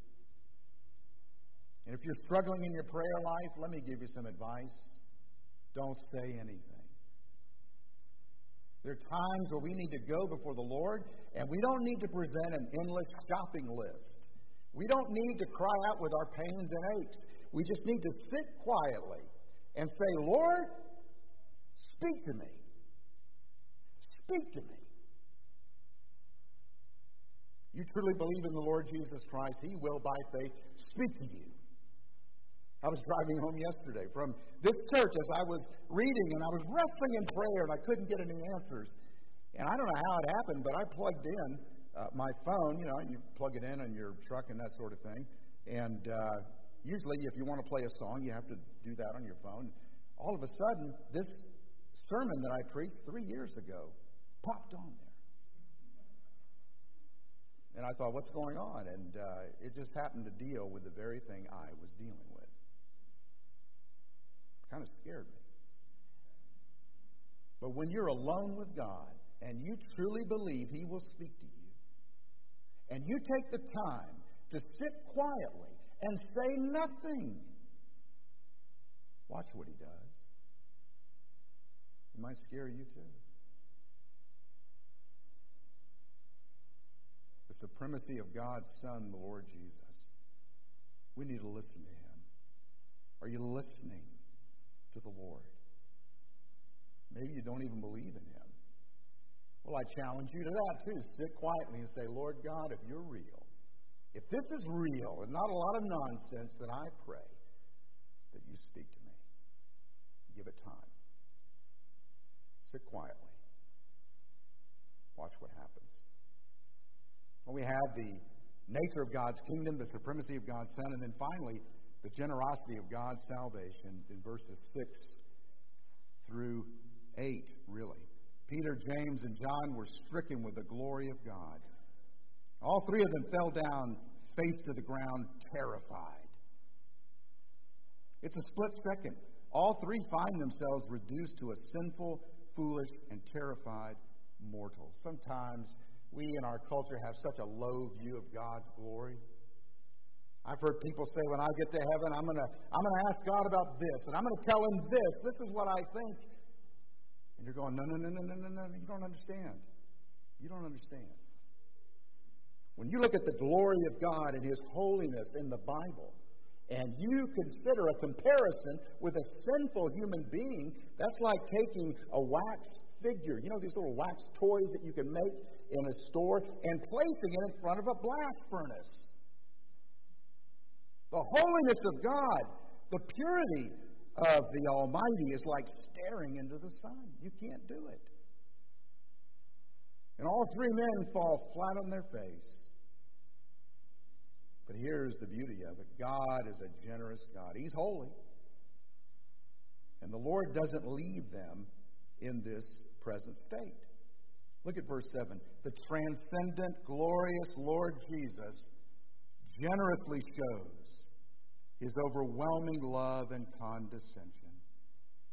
And if you're struggling in your prayer life, let me give you some advice. Don't say anything. There are times where we need to go before the Lord, and we don't need to present an endless shopping list. We don't need to cry out with our pains and aches. We just need to sit quietly and say, Lord, speak to me. Speak to me. You truly believe in the Lord Jesus Christ, He will, by faith, speak to you. I was driving home yesterday from this church as I was reading, and I was wrestling in prayer, and I couldn't get any answers. And I don't know how it happened, but I plugged in uh, my phone. You know, you plug it in on your truck and that sort of thing. And uh, usually, if you want to play a song, you have to do that on your phone. All of a sudden, this sermon that I preached three years ago popped on there. And I thought, what's going on? And uh, it just happened to deal with the very thing I was dealing with. Kind of scared me. But when you're alone with God and you truly believe He will speak to you, and you take the time to sit quietly and say nothing, watch what He does. It might scare you too. The supremacy of God's Son, the Lord Jesus. We need to listen to Him. Are you listening to the Lord? Maybe you don't even believe in Him. Well, I challenge you to that too. Sit quietly and say, Lord God, if you're real, if this is real and not a lot of nonsense, then I pray that you speak to me. Give it time. Sit quietly. Watch what happens. Well, we have the nature of God's kingdom, the supremacy of God's Son, and then finally, the generosity of God's salvation in verses six through eight, really. Peter, James, and John were stricken with the glory of God. All three of them fell down face to the ground, terrified. It's a split second. All three find themselves reduced to a sinful, foolish, and terrified mortal. Sometimes we in our culture have such a low view of God's glory. I've heard people say, when I get to heaven, I'm going to I'm going to ask God about this, and I'm going to tell Him this. This is what I think. And you're going, no, no, no, no, no, no, no. You don't understand. You don't understand. When you look at the glory of God and His holiness in the Bible, and you consider a comparison with a sinful human being, that's like taking a wax figure, you know, these little wax toys that you can make in a store, and placing it in front of a blast furnace. The holiness of God, the purity of the Almighty is like staring into the sun. You can't do it. And all three men fall flat on their face. But here's the beauty of it. God is a generous God. He's holy. And the Lord doesn't leave them in this present state. Look at verse seven. The transcendent, glorious Lord Jesus generously shows His overwhelming love and condescension.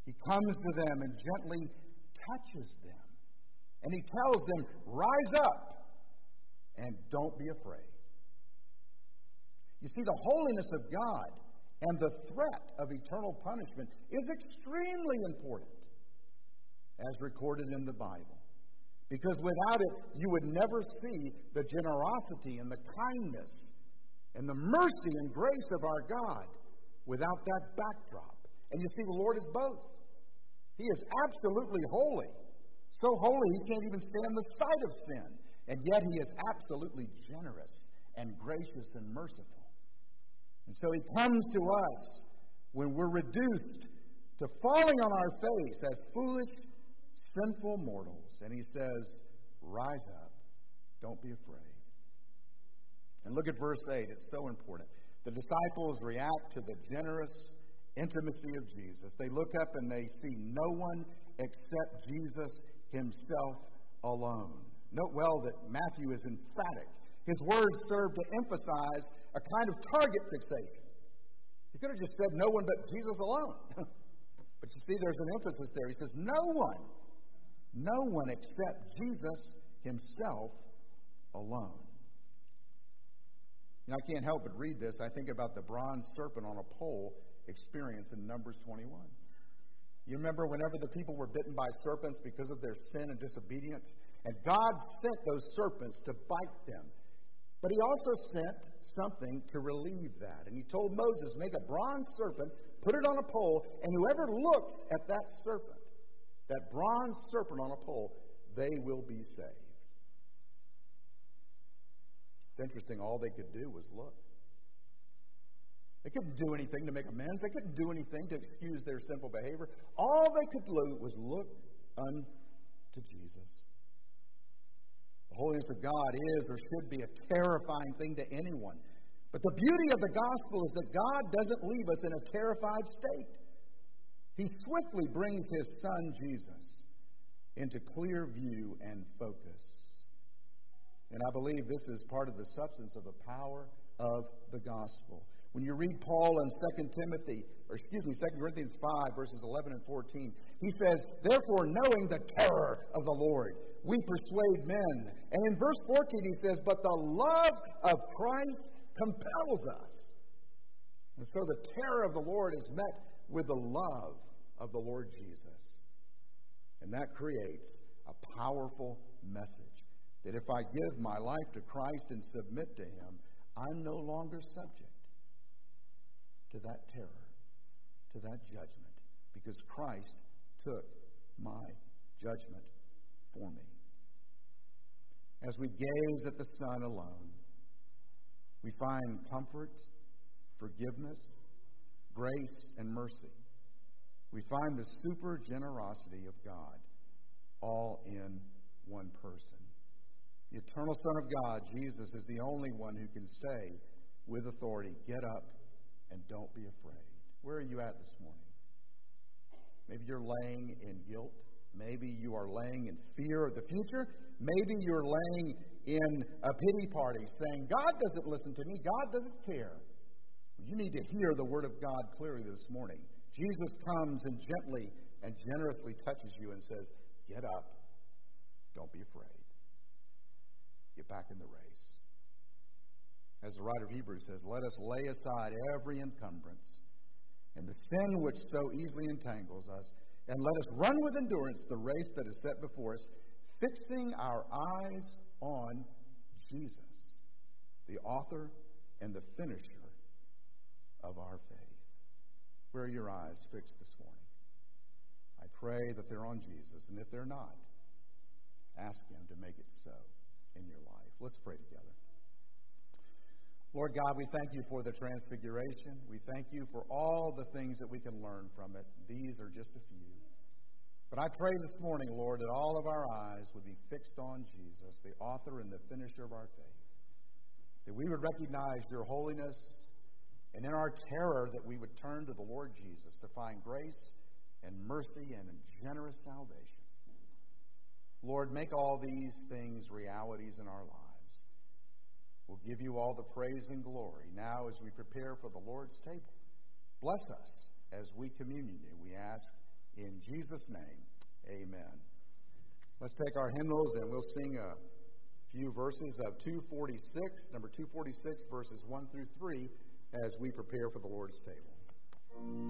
He comes to them and gently touches them. And he tells them, rise up and don't be afraid. You see, the holiness of God and the threat of eternal punishment is extremely important, as recorded in the Bible. Because without it, you would never see the generosity and the kindness and the mercy and grace of our God without that backdrop. And you see, the Lord is both. He is absolutely holy. So holy, he can't even stand the sight of sin. And yet he is absolutely generous and gracious and merciful. And so he comes to us when we're reduced to falling on our face as foolish, sinful mortals. And he says, rise up. Don't be afraid. And look at verse eight. It's so important. The disciples react to the generous intimacy of Jesus. They look up and they see no one except Jesus himself alone. Note well that Matthew is emphatic. His words serve to emphasize a kind of target fixation. He could have just said no one but Jesus alone. But you see, there's an emphasis there. He says no one, no one except Jesus himself alone. You know, I can't help but read this. I think about the bronze serpent on a pole experience in Numbers twenty-one. You remember whenever the people were bitten by serpents because of their sin and disobedience? And God sent those serpents to bite them. But he also sent something to relieve that. And he told Moses, make a bronze serpent, put it on a pole, and whoever looks at that serpent, that bronze serpent on a pole, they will be saved. It's interesting, all they could do was look. They couldn't do anything to make amends. They couldn't do anything to excuse their sinful behavior. All they could do was look unto Jesus. The holiness of God is or should be a terrifying thing to anyone. But the beauty of the gospel is that God doesn't leave us in a terrified state. He swiftly brings his Son, Jesus, into clear view and focus. And I believe this is part of the substance of the power of the gospel. When you read Paul in Second Timothy, or excuse me, Second Corinthians five, verses eleven and fourteen, he says, therefore, knowing the terror of the Lord, we persuade men. And in verse fourteen, he says, but the love of Christ compels us. And so the terror of the Lord is met with the love of the Lord Jesus. And that creates a powerful message that if I give my life to Christ and submit to him, I'm no longer subject to that terror, to that judgment, because Christ took my judgment for me. As we gaze at the Son alone, we find comfort, forgiveness, grace, and mercy. We find the super generosity of God all in one person. The eternal Son of God, Jesus, is the only one who can say with authority, get up and don't be afraid. Where are you at this morning? Maybe you're laying in guilt. Maybe you are laying in fear of the future. Maybe you're laying in a pity party saying, God doesn't listen to me. God doesn't care. You need to hear the word of God clearly this morning. Jesus comes and gently and generously touches you and says, get up. Don't be afraid. Get back in the race. As the writer of Hebrews says, let us lay aside every encumbrance and the sin which so easily entangles us, and let us run with endurance the race that is set before us, fixing our eyes on Jesus, the author and the finisher of our faith. Where are your eyes fixed this morning? I pray that they're on Jesus, and if they're not, ask him to make it so in your life. Let's pray together. Lord God, we thank you for the transfiguration. We thank you for all the things that we can learn from it. These are just a few. But I pray this morning, Lord, that all of our eyes would be fixed on Jesus, the author and the finisher of our faith. That we would recognize your holiness, and in our terror that we would turn to the Lord Jesus to find grace and mercy and a generous salvation. Lord, make all these things realities in our lives. We'll give you all the praise and glory now as we prepare for the Lord's table. Bless us as we communion you. We ask In Jesus' name, amen. Let's take our hymnals and we'll sing a few verses of two forty-six, number two forty-six, verses one through three, as we prepare for the Lord's table.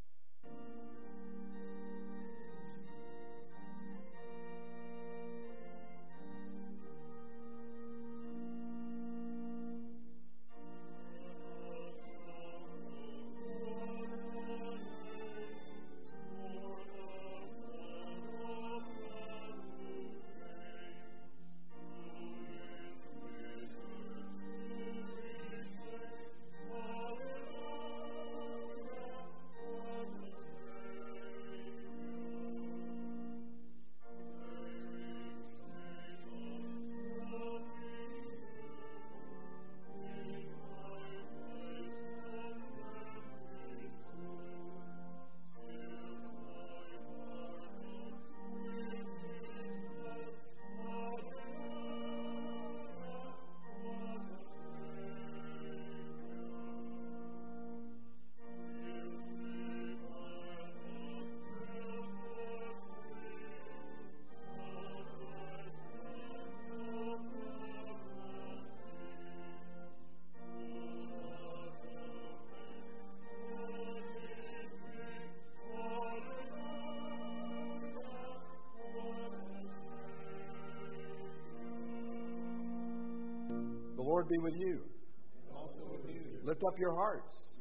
The Lord be with you. And also with you. Lift up your hearts.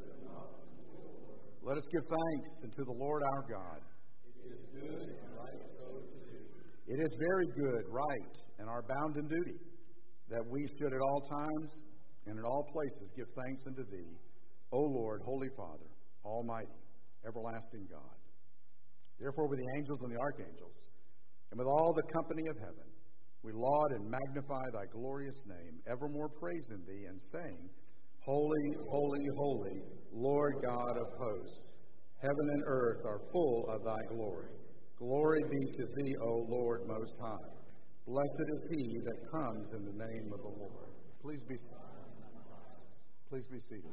Let us give thanks unto the Lord our God. It is good and right so to do. It is very good, right, and our bounden duty, that we should at all times and in all places give thanks unto Thee, O Lord, Holy Father, Almighty, everlasting God. Therefore, with the angels and the archangels, and with all the company of heaven, we laud and magnify Thy glorious name, evermore praising Thee and saying, Holy, holy, holy, Lord God of hosts, heaven and earth are full of Thy glory. Glory be to Thee, O Lord Most High. Blessed is he that comes in the name of the Lord. Please be seated. Please be seated.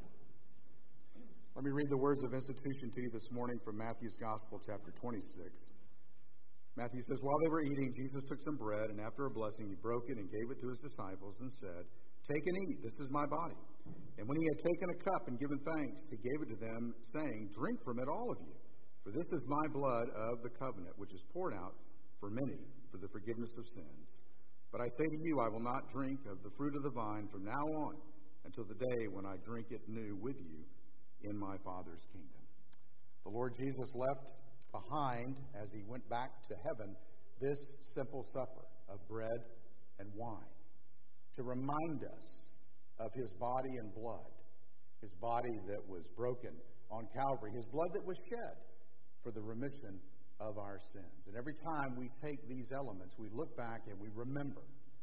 Let me read the words of institution to you this morning from Matthew's Gospel, chapter twenty-six. Matthew says, While they were eating, Jesus took some bread, and after a blessing, he broke it and gave it to his disciples and said, Take and eat, this is my body. And when he had taken a cup and given thanks, he gave it to them, saying, Drink from it, all of you, for this is my blood of the covenant, which is poured out for many for the forgiveness of sins. But I say to you, I will not drink of the fruit of the vine from now on until the day when I drink it new with you in my Father's kingdom. The Lord Jesus left behind, as he went back to heaven, this simple supper of bread and wine to remind us of his body and blood, his body that was broken on Calvary, his blood that was shed for the remission of our sins. And every time we take these elements, we look back and we remember,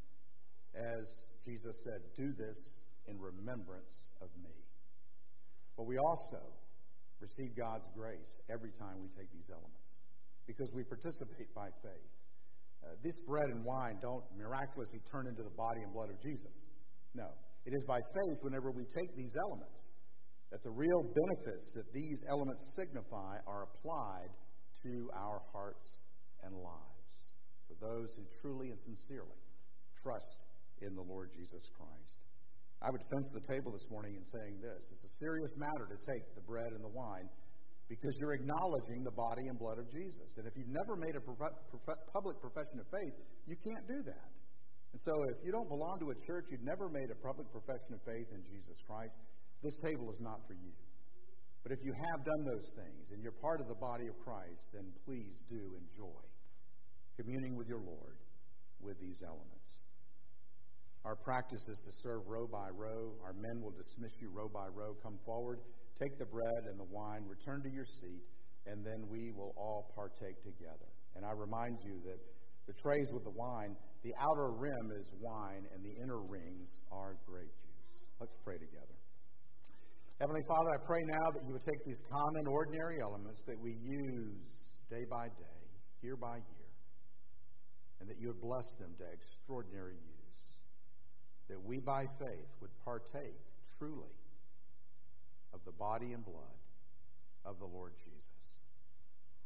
as Jesus said, do this in remembrance of me. But we also receive God's grace every time we take these elements, because we participate by faith. Uh, this bread and wine don't miraculously turn into the body and blood of Jesus. No. It is by faith, whenever we take these elements, that the real benefits that these elements signify are applied to our hearts and lives for those who truly and sincerely trust in the Lord Jesus Christ. I would fence the table this morning in saying this. It's a serious matter to take the bread and the wine because you're acknowledging the body and blood of Jesus. And if you've never made a prof- prof- public profession of faith, you can't do that. And so if you don't belong to a church, you've never made a public profession of faith in Jesus Christ, this table is not for you. But if you have done those things and you're part of the body of Christ, then please do enjoy communing with your Lord with these elements. Our practice is to serve row by row. Our men will dismiss you row by row. Come forward, take the bread and the wine, return to your seat, and then we will all partake together. And I remind you that the trays with the wine, the outer rim is wine, and the inner rings are grape juice. Let's pray together. Heavenly Father, I pray now that you would take these common, ordinary elements that we use day by day, year by year, and that you would bless them to extraordinary use, that we by faith would partake truly of the body and blood of the Lord Jesus.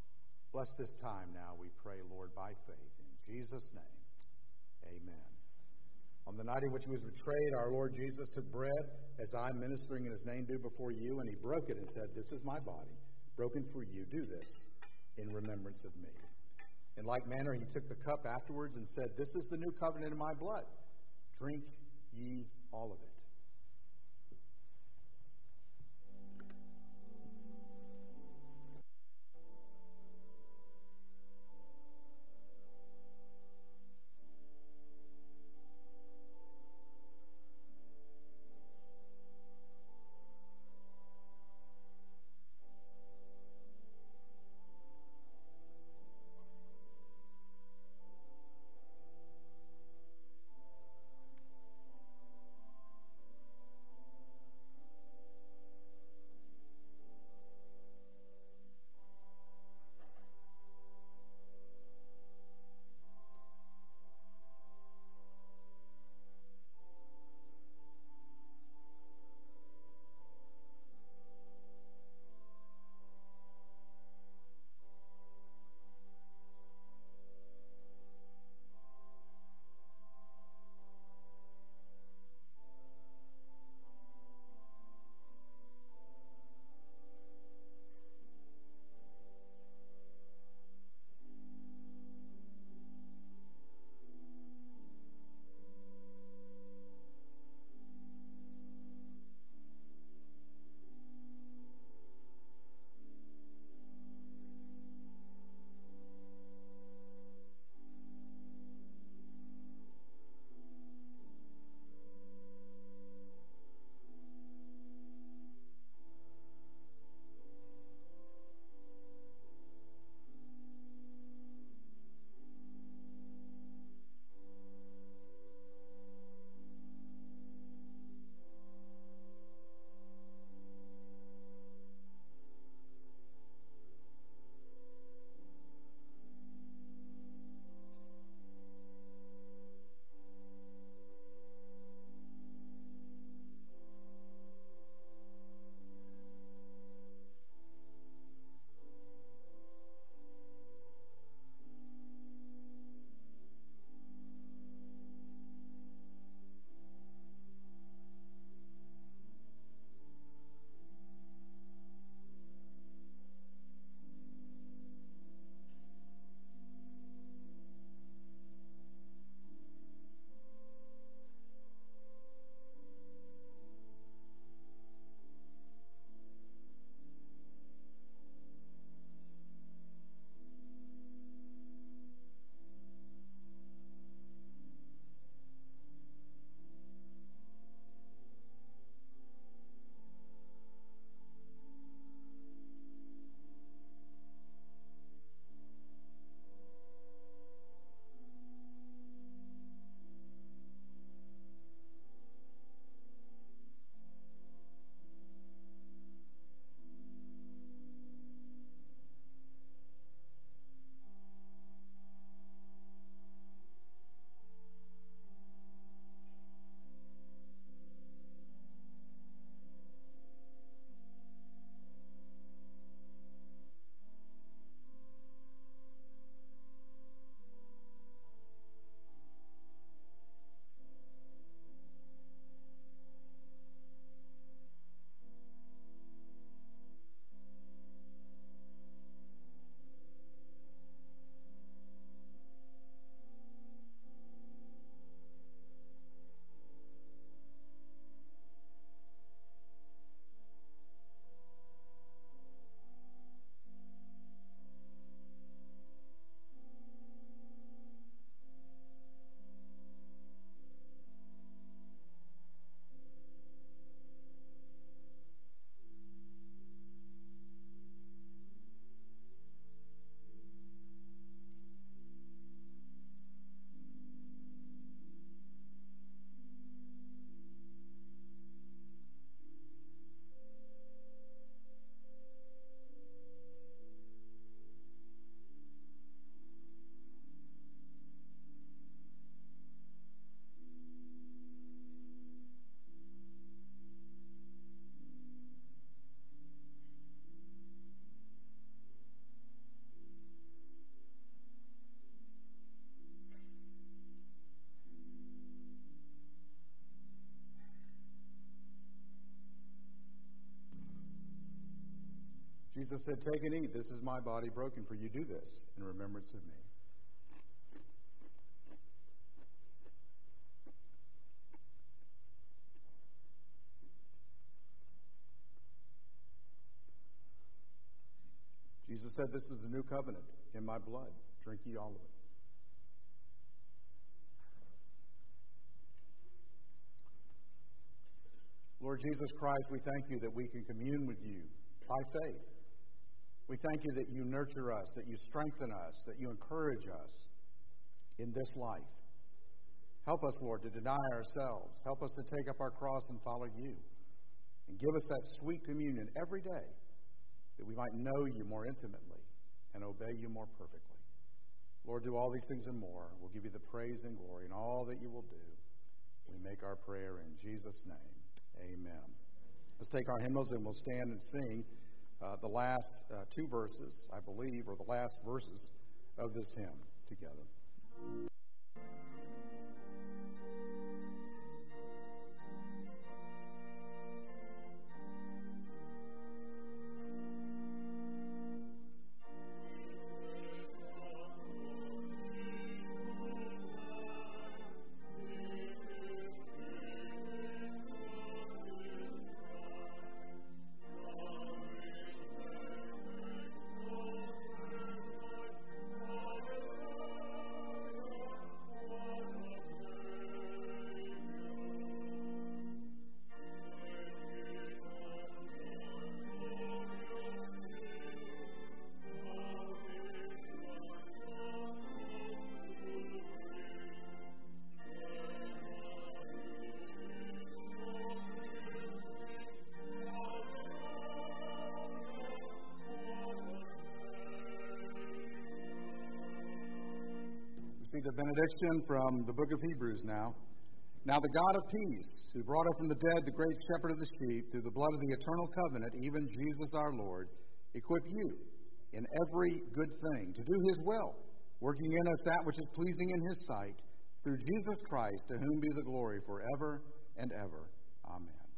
Bless this time now, we pray, Lord, by faith. In Jesus' name, amen. On the night in which he was betrayed, our Lord Jesus took bread, as I, ministering in his name, do before you, and he broke it and said, "This is my body, broken for you. Do this in remembrance of me." In like manner, he took the cup afterwards and said, "This is the new covenant in my blood. Drink ye all of it." Jesus said, "Take and eat. This is my body broken for you. Do this in remembrance of me." Jesus said, "This is the new covenant in my blood. Drink ye all of it." Lord Jesus Christ, we thank you that we can commune with you by faith. We thank you that you nurture us, that you strengthen us, that you encourage us in this life. Help us, Lord, to deny ourselves. Help us to take up our cross and follow you. And give us that sweet communion every day, that we might know you more intimately and obey you more perfectly. Lord, do all these things and more. We'll give you the praise and glory in all that you will do. We make our prayer in Jesus' name. Amen. Let's take our hymnals and we'll stand and sing uh, the last uh, two verses, I believe, or the last verses of this hymn together. See the benediction from the book of Hebrews now. Now the God of peace, who brought up from the dead the great shepherd of the sheep, through the blood of the eternal covenant, even Jesus our Lord, equip you in every good thing to do his will, working in us that which is pleasing in his sight, through Jesus Christ, to whom be the glory forever and ever. Amen.